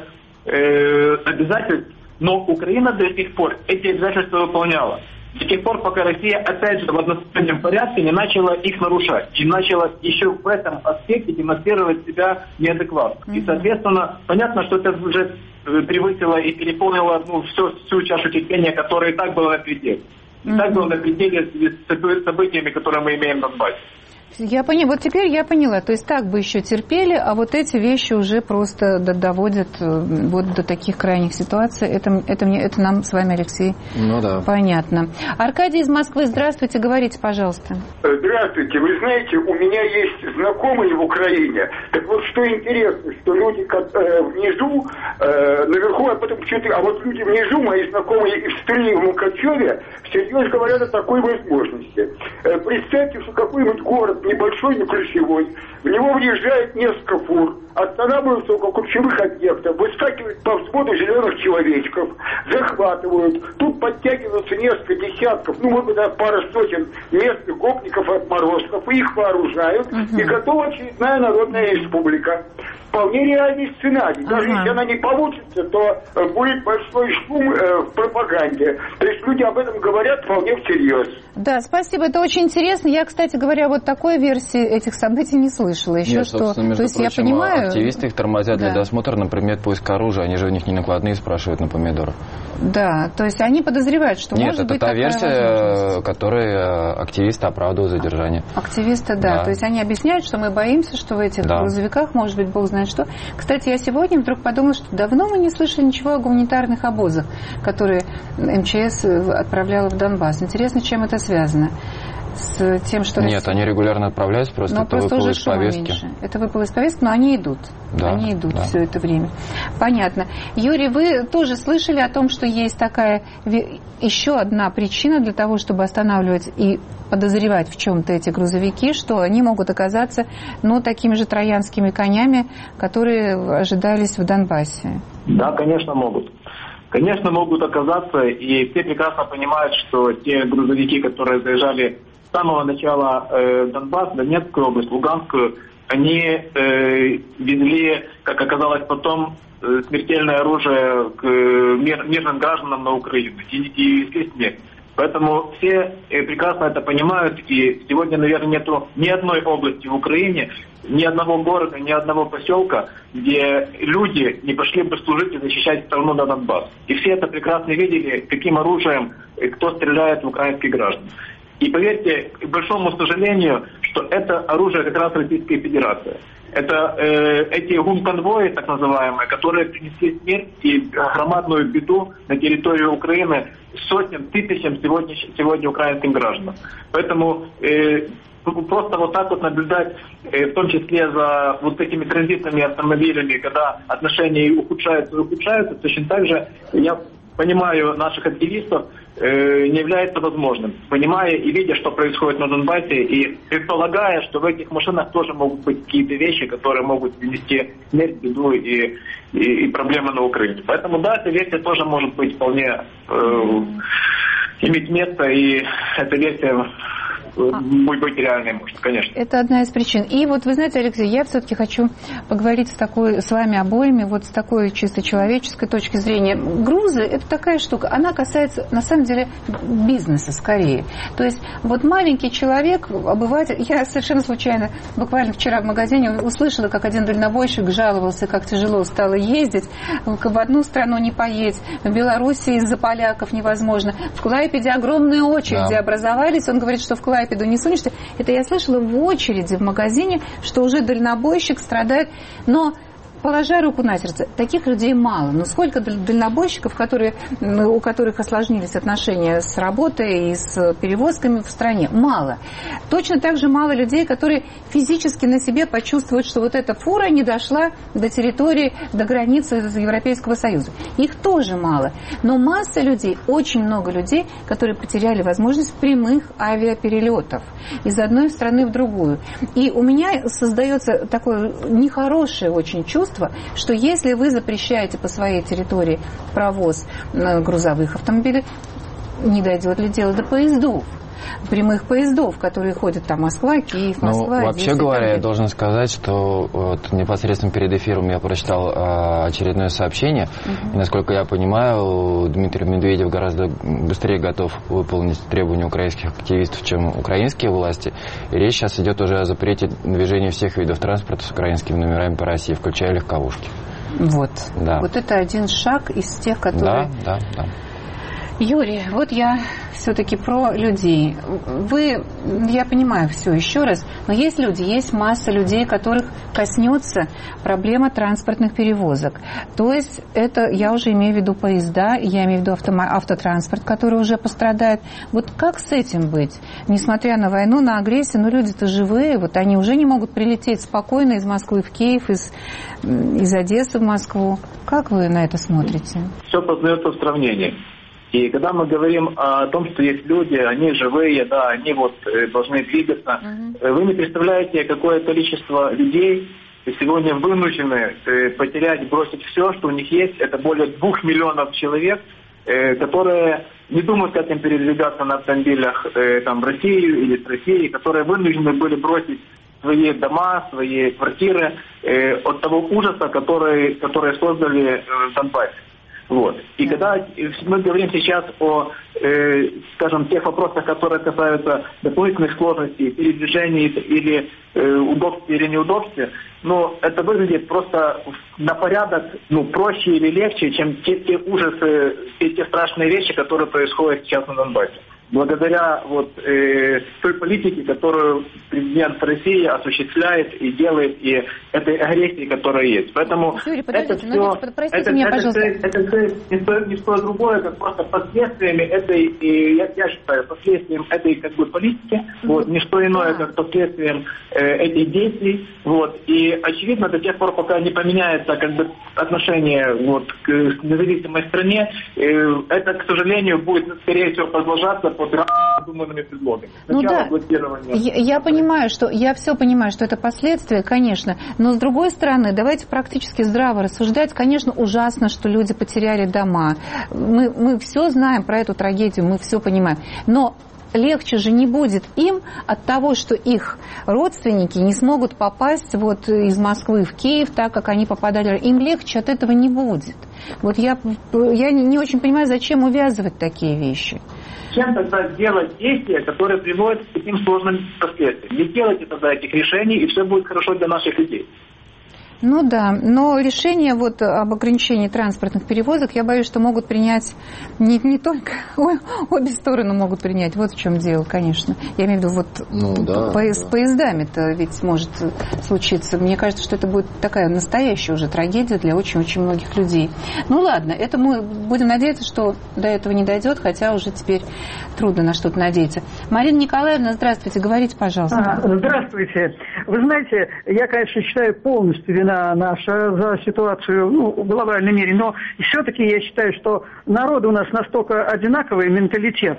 [SPEAKER 4] э, обязательств, но Украина до сих пор эти обязательства выполняла. До тех пор, пока Россия, опять же, в одностороннем порядке не начала их нарушать. И начала еще в этом аспекте демонстрировать себя неадекватно. Mm-hmm. И, соответственно, понятно, что это уже превысило и переполнило ну, всю, всю чашу терпения, которая и так была на пределе. И mm-hmm. так было на пределе с событиями, которые мы имеем на Донбассе.
[SPEAKER 2] Я поняла. Вот теперь я поняла. То есть так бы еще терпели, а вот эти вещи уже просто доводят вот до таких крайних ситуаций. Это, это, мне, это нам с вами, Алексей,
[SPEAKER 3] ну, да.
[SPEAKER 2] понятно. Аркадий из Москвы, здравствуйте, говорите, пожалуйста.
[SPEAKER 19] Здравствуйте. Вы знаете, у меня есть знакомые в Украине. Так вот, что интересно, что люди как, э, внизу, э, наверху, а потом что-то, а вот люди внизу, мои знакомые и в Стрии, в Мукачеве, всерьез говорят о такой возможности. Э, представьте, что какой-нибудь город небольшой, но красивой. В него въезжает несколько фур, останавливаются около ключевых объектов, выскакивают по взводу зеленых человечков, захватывают. Тут подтягиваются несколько десятков, ну, может быть, даже пара сотен местных гопников и отморозков, и их вооружают, uh-huh. и готова очередная народная республика. Вполне реальный сценарий. Даже uh-huh. если она не получится, то будет большой шум э, в пропаганде. То есть люди об этом говорят вполне всерьез.
[SPEAKER 2] Да, спасибо, это очень интересно. Я, кстати говоря, вот такой версии этих событий не слышала. Еще
[SPEAKER 3] Нет,
[SPEAKER 2] что,
[SPEAKER 3] между
[SPEAKER 2] то есть
[SPEAKER 3] прочим,
[SPEAKER 2] я понимаю.
[SPEAKER 3] Активисты их тормозят
[SPEAKER 2] да.
[SPEAKER 3] для досмотра на предмет поиска оружия. Они же у них не накладные спрашивают на помидоры.
[SPEAKER 2] Да, то есть они подозревают, что
[SPEAKER 3] Нет,
[SPEAKER 2] может
[SPEAKER 3] это
[SPEAKER 2] быть
[SPEAKER 3] та
[SPEAKER 2] такая
[SPEAKER 3] версия, которой активисты оправдывают задержание.
[SPEAKER 2] Активисты, да.
[SPEAKER 3] да.
[SPEAKER 2] То есть они объясняют, что мы боимся, что в этих да. грузовиках может быть бог знает что. Кстати, я сегодня вдруг подумала, что давно мы не слышали ничего о гуманитарных обозах, которые эм че эс отправляла в Донбасс. Интересно, чем это связано? С тем, что
[SPEAKER 3] Нет, Россия... они регулярно отправляются, просто но это просто выпало из повестки. Меньше.
[SPEAKER 2] Это выпало из повестки, но они идут.
[SPEAKER 3] Да,
[SPEAKER 2] они идут
[SPEAKER 3] да.
[SPEAKER 2] все это время. Понятно. Юрий, вы тоже слышали о том, что есть такая еще одна причина для того, чтобы останавливать и подозревать в чем-то эти грузовики, что они могут оказаться, ну, такими же троянскими конями, которые ожидались в Донбассе?
[SPEAKER 4] Да, конечно, могут. Конечно, могут оказаться, и все прекрасно понимают, что те грузовики, которые заезжали с самого начала э, Донбасс, Донецкую область, Луганскую, они э, везли, как оказалось потом, э, смертельное оружие к э, мир, мирным гражданам на Украину и, и везли смерть. Поэтому все прекрасно это понимают, и сегодня, наверное, нету ни одной области в Украине, ни одного города, ни одного поселка, где люди не пошли бы служить и защищать страну на Донбасс. И все это прекрасно видели, каким оружием кто стреляет в украинских граждан. И поверьте, к большому сожалению, что это оружие как раз Российской Федерации. Это э, эти гумконвои, так называемые, которые принесли смерть и громадную беду на территорию Украины сотням, тысячам сегодня, сегодня украинским гражданам. Поэтому э, просто вот так вот наблюдать, э, в том числе за вот этими транзитными автомобилями, когда отношения ухудшаются и ухудшаются, точно так же я понимаю наших активистов, э, не является возможным. Понимая и видя, что происходит на Донбассе, и предполагая, что в этих машинах тоже могут быть какие-то вещи, которые могут принести смерть, беду и, и, и проблемы на Украине. Поэтому да, эта версия тоже может быть вполне э, иметь место, и эта версия будет быть реальной, может, конечно.
[SPEAKER 2] Это одна из причин. И вот вы знаете, Алексей, я все-таки хочу поговорить с, такой, с вами обоими, вот с такой чисто человеческой точки зрения. Грузы – это такая штука, она касается, на самом деле, бизнеса скорее. То есть вот маленький человек, обыватель, я совершенно случайно, буквально вчера в магазине услышала, как один дальнобойщик жаловался, как тяжело стало ездить, в одну страну не поедь, в Беларуси из-за поляков невозможно, в Клайпеде огромные очереди да. образовались, он говорит, что в Клайпеде не сунешься. Это я слышала в очереди в магазине, что уже дальнобойщик страдает. Но положа руку на сердце, таких людей мало. Но сколько дальнобойщиков, которые, у которых осложнились отношения с работой и с перевозками в стране? Мало. Точно так же мало людей, которые физически на себе почувствуют, что вот эта фура не дошла до территории, до границы Европейского Союза. Их тоже мало. Но масса людей, очень много людей, которые потеряли возможность прямых авиаперелетов из одной страны в другую. И у меня создается такое нехорошее очень чувство, что если вы запрещаете по своей территории провоз грузовых автомобилей, не дойдет ли дело до поездов? Прямых поездов, которые ходят там Москва, Киев, Москва.
[SPEAKER 3] Ну, вообще говоря, я должен сказать, что вот непосредственно перед эфиром я прочитал э, очередное сообщение. Uh-huh. И, насколько я понимаю, Дмитрий Медведев гораздо быстрее готов выполнить требования украинских активистов, чем украинские власти. И речь сейчас идет уже о запрете движения всех видов транспорта с украинскими номерами по России, включая легковушки.
[SPEAKER 2] Вот.
[SPEAKER 3] Да.
[SPEAKER 2] Вот это один шаг из тех, которые...
[SPEAKER 3] Да, да, да.
[SPEAKER 2] Юрий, вот я все-таки про людей. Вы, я понимаю все еще раз, но есть люди, есть масса людей, которых коснется проблема транспортных перевозок. То есть это, я уже имею в виду поезда, я имею в виду автомо- автотранспорт, который уже пострадает. Вот как с этим быть? Несмотря на войну, на агрессию, но люди-то живые, вот они уже не могут прилететь спокойно из Москвы в Киев, из, из Одессы в Москву. Как вы на это смотрите?
[SPEAKER 4] Все познается в сравнении. И когда мы говорим о том, что есть люди, они живые, да, они вот э, должны двигаться, uh-huh. вы не представляете, какое количество людей сегодня вынуждены э, потерять, бросить все, что у них есть. Это более двух миллионов человек, э, которые не думают, как им передвигаться на автомобилях э, там, в Россию или с Россией, которые вынуждены были бросить свои дома, свои квартиры э, от того ужаса, который, который создали э, в Донбассе. Вот. И когда мы говорим сейчас о, э, скажем, тех вопросах, которые касаются дополнительных сложностей, передвижений или э, удобств или неудобств, ну, это выглядит просто на порядок, ну, проще или легче, чем те, те ужасы, те, те страшные вещи, которые происходят сейчас на Донбассе. Благодаря вот э, той политике, которую президент России осуществляет и делает, и этой агрессии, которая есть. Поэтому
[SPEAKER 2] Юрий,
[SPEAKER 4] это все,
[SPEAKER 2] ну, простите
[SPEAKER 4] это,
[SPEAKER 2] меня,
[SPEAKER 4] это,
[SPEAKER 2] пожалуйста.
[SPEAKER 4] Это, это, это не, что, не что другое, как просто последствиями этой, и я, я считаю, последствием этой как бы политики, mm-hmm. вот, не что иное, yeah. как последствием э, этих действий, вот, и очевидно, до тех пор, пока не поменяется как бы отношение вот к независимой стране, э, это, к сожалению, будет, скорее всего, продолжаться под продуманными предлогами.
[SPEAKER 2] Ну да, я, я понимаю, что я все понимаю, что это последствия, конечно, но с другой стороны, давайте практически здраво рассуждать. Конечно, ужасно, что люди потеряли дома. Мы, мы все знаем про эту трагедию, мы все понимаем. Но легче же не будет им от того, что их родственники не смогут попасть вот из Москвы в Киев, так как они попадали. Им легче от этого не будет. Вот я, я не очень понимаю, зачем увязывать такие вещи.
[SPEAKER 4] Чем тогда делать действия, которые приводят к таким сложным последствиям? Не делайте тогда этих решений, и все будет хорошо для наших людей.
[SPEAKER 2] Ну да, но решение вот об ограничении транспортных перевозок, я боюсь, что могут принять не, не только, обе стороны могут принять, вот в чем дело, конечно. Я имею в виду, вот ну, да, по, да. с поездами-то ведь может случиться. Мне кажется, что это будет такая настоящая уже трагедия для очень-очень многих людей. Ну ладно, это мы будем надеяться, что до этого не дойдет, хотя уже теперь трудно на что-то надеяться. Марина Николаевна, здравствуйте, говорите, пожалуйста.
[SPEAKER 20] А, здравствуйте. Вы знаете, я, конечно, считаю полностью вина наша за ситуацию ну, в глобальном мире, но все-таки я считаю, что народы у нас настолько одинаковый менталитет.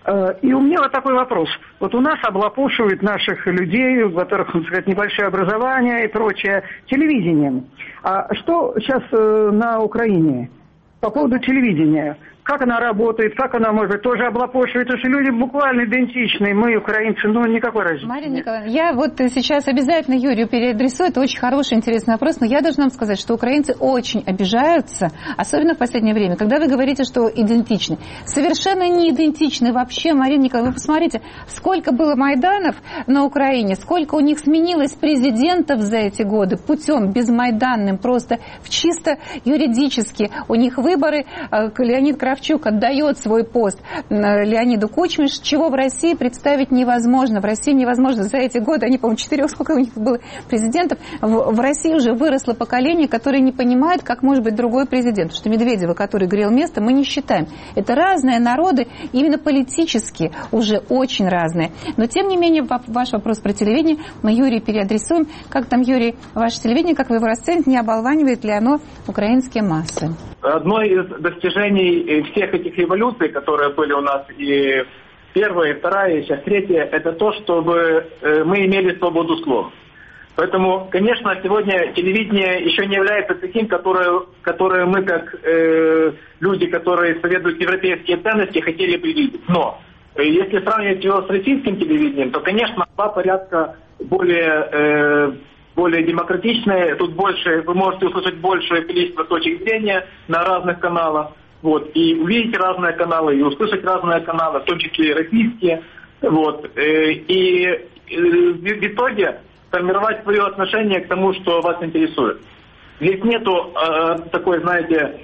[SPEAKER 20] И у меня вот такой вопрос. Вот у нас облапошивают наших людей, у которых, так сказать, небольшое образование и прочее, телевидением. А что сейчас на Украине по поводу телевидения? Как она работает, как она, может быть, тоже облапошивает, потому что люди буквально идентичны, мы, украинцы, ну, никакой разницы.
[SPEAKER 2] Марина Николаевна, я вот сейчас обязательно Юрию переадресую, это очень хороший, интересный вопрос, но я должна вам сказать, что украинцы очень обижаются, особенно в последнее время, когда вы говорите, что идентичны. Совершенно не идентичны вообще, Марина Николаевна, вы посмотрите, сколько было Майданов на Украине, сколько у них сменилось президентов за эти годы путем безмайданным, просто в чисто юридически. У них выборы, Леонид Кравчук Кравчук отдает свой пост Леониду Кучме, чего в России представить невозможно. В России невозможно. За эти годы, они, по-моему, четырех, сколько у них было президентов, в, в России уже выросло поколение, которое не понимает, как может быть другой президент. Потому что Медведева, который грел место, мы не считаем. Это разные народы, именно политически уже очень разные. Но, тем не менее, ваш вопрос про телевидение мы Юрию переадресуем. Как там, Юрий, ваше телевидение, как вы его расцените, не оболванивает ли оно украинские массы?
[SPEAKER 4] Одно из достижений всех этих революций, которые были у нас, и первая, и вторая, и сейчас третья, это то, чтобы мы имели свободу слова. Поэтому, конечно, сегодня телевидение еще не является таким, которое, которое мы, как э, люди, которые исповедуют европейские ценности, хотели бы видеть. Но э, если сравнивать его с российским телевидением, то, конечно, два порядка более, э, более демократичные. Тут больше, вы можете услышать большее количество точек зрения на разных каналах. Вот, и увидеть разные каналы, и услышать разные каналы, в том числе и российские. Вот, э, и э, в итоге формировать свое отношение к тому, что вас интересует. Здесь нету э, такой, знаете,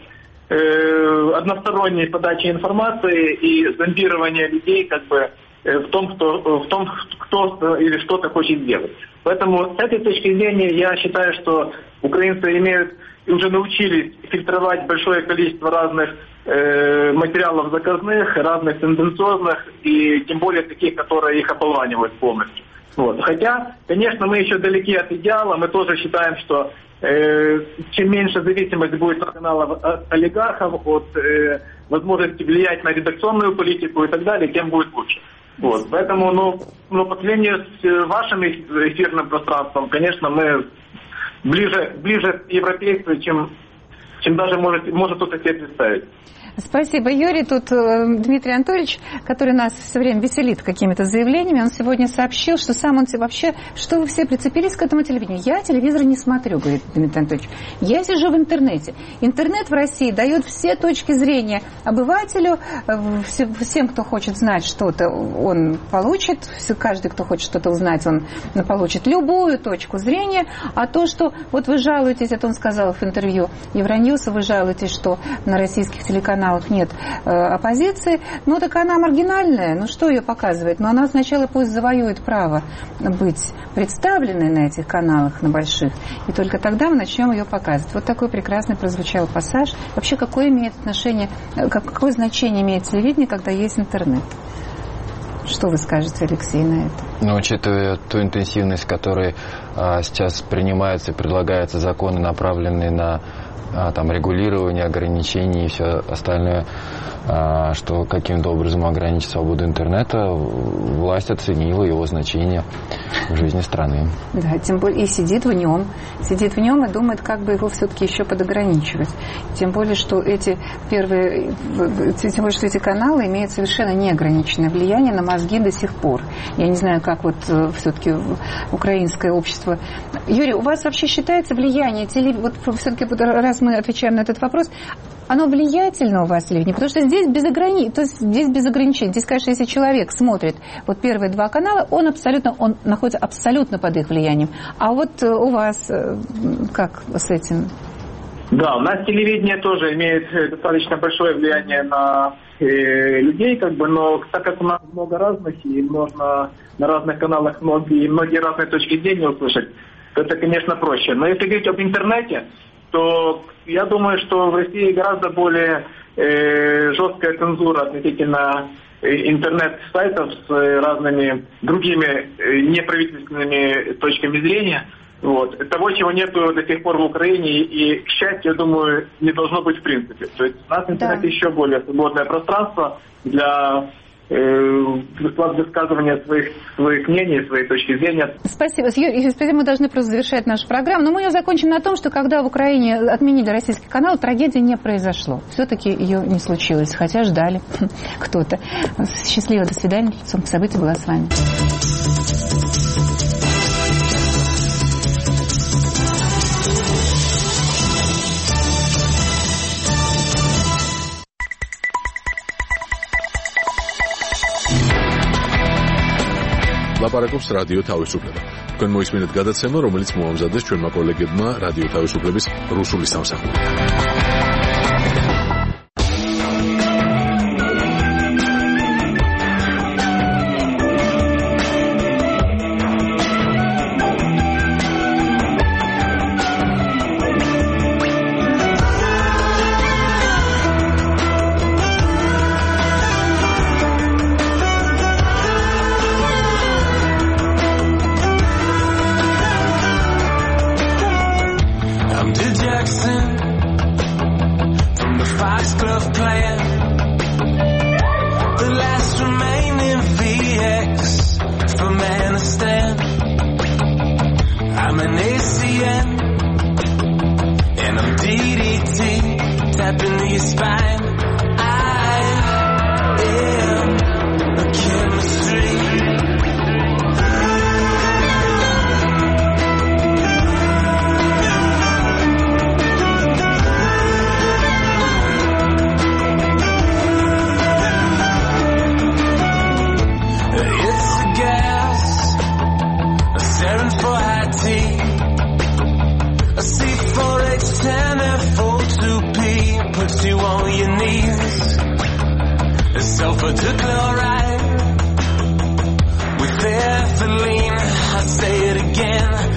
[SPEAKER 4] э, односторонней подачи информации и зомбирования людей, как бы, э, в том, кто, в том, кто или что-то хочет сделать. Поэтому с этой точки зрения я считаю, что украинцы имеют и уже научились фильтровать большое количество разных э, материалов заказных, разных тенденциозных, и тем более таких, которые их оболванивают полностью. Вот. Хотя, конечно, мы еще далеки от идеала, мы тоже считаем, что э, чем меньше зависимость будет от каналов от олигархов, от э, возможности влиять на редакционную политику и так далее, тем будет лучше. Вот. Поэтому, ну, ну, по сравнению с вашим эфирным пространством, конечно, мы ближе, ближе к европейцу, чем, чем даже может, может кто-то себе представить.
[SPEAKER 2] Спасибо, Юрий. Тут э, Дмитрий Анатольевич, который нас все время веселит какими-то заявлениями, он сегодня сообщил, что сам он вообще, что вы все прицепились к этому телевидению. Я телевизор не смотрю, говорит Дмитрий Анатольевич. Я сижу в интернете. Интернет в России дает все точки зрения обывателю, э, всем, кто хочет знать что-то, он получит. Каждый, кто хочет что-то узнать, он получит любую точку зрения. А то, что вот вы жалуетесь, это он сказал в интервью Евроньюса, вы жалуетесь, что на российских телеканалах нет э, оппозиции, ну так она маргинальная, ну что ее показывает? Но она сначала пусть завоюет право быть представленной на этих каналах, на больших, и только тогда мы начнем ее показывать. Вот такой прекрасный прозвучал пассаж. Вообще, какое имеет отношение, какое значение имеет телевидение, когда есть интернет? Что вы скажете, Алексей, на это?
[SPEAKER 3] Ну, учитывая ту интенсивность, которой а, сейчас принимаются и предлагаются законы, направленные на а, там, регулирование, ограничения и все остальное, а, что каким-то образом ограничить свободу интернета, власть оценила его значение в жизни страны.
[SPEAKER 2] Да, тем более и сидит в нем, сидит в нем и думает, как бы его все-таки еще подограничивать. Тем более, что эти первые, тем более, что эти каналы имеют совершенно неограниченное влияние на мозги до сих пор. Я не знаю, как вот все-таки украинское общество. Юрий, у вас вообще считается влияние телевидения, вот все-таки раз мы отвечаем на этот вопрос, оно влиятельно у вас телевидение? Потому что здесь без ограничений, то есть здесь без ограничений. Здесь, конечно, если человек смотрит вот первые два канала, он абсолютно, он находится абсолютно под их влиянием. А вот у вас как с этим?
[SPEAKER 4] Да, у нас телевидение тоже имеет достаточно большое влияние на э, людей, как бы, но так как у нас много разных, и можно на разных каналах многие, многие разные точки зрения услышать, то это, конечно, проще. Но если говорить об интернете, то я думаю, что в России гораздо более э, жесткая цензура относительно интернет-сайтов с разными другими э, неправительственными точками зрения. Вот. Того, чего нету до сих пор в Украине, и, к счастью, я думаю, не должно быть в принципе. То есть у нас в интернете да. еще более свободное пространство для высказывания своих, своих мнений, своей точки зрения.
[SPEAKER 2] Спасибо. Юрий, теперь мы должны просто завершать нашу программу. Но мы ее закончим на том, что когда в Украине отменили российский канал, трагедии не произошло. Все-таки ее не случилось, хотя ждали кто-то. Счастливо, до свидания. Событие было с вами.
[SPEAKER 1] ლაპარაკობს რადიო თავისუფლება. თქვენ მოისმინეთ გადაცემა, რომელიც მოამზადეს ჩვენმა კოლეგებმა რადიო თავისუფლების რუსული სამსახური.
[SPEAKER 21] Eveline, I say it again.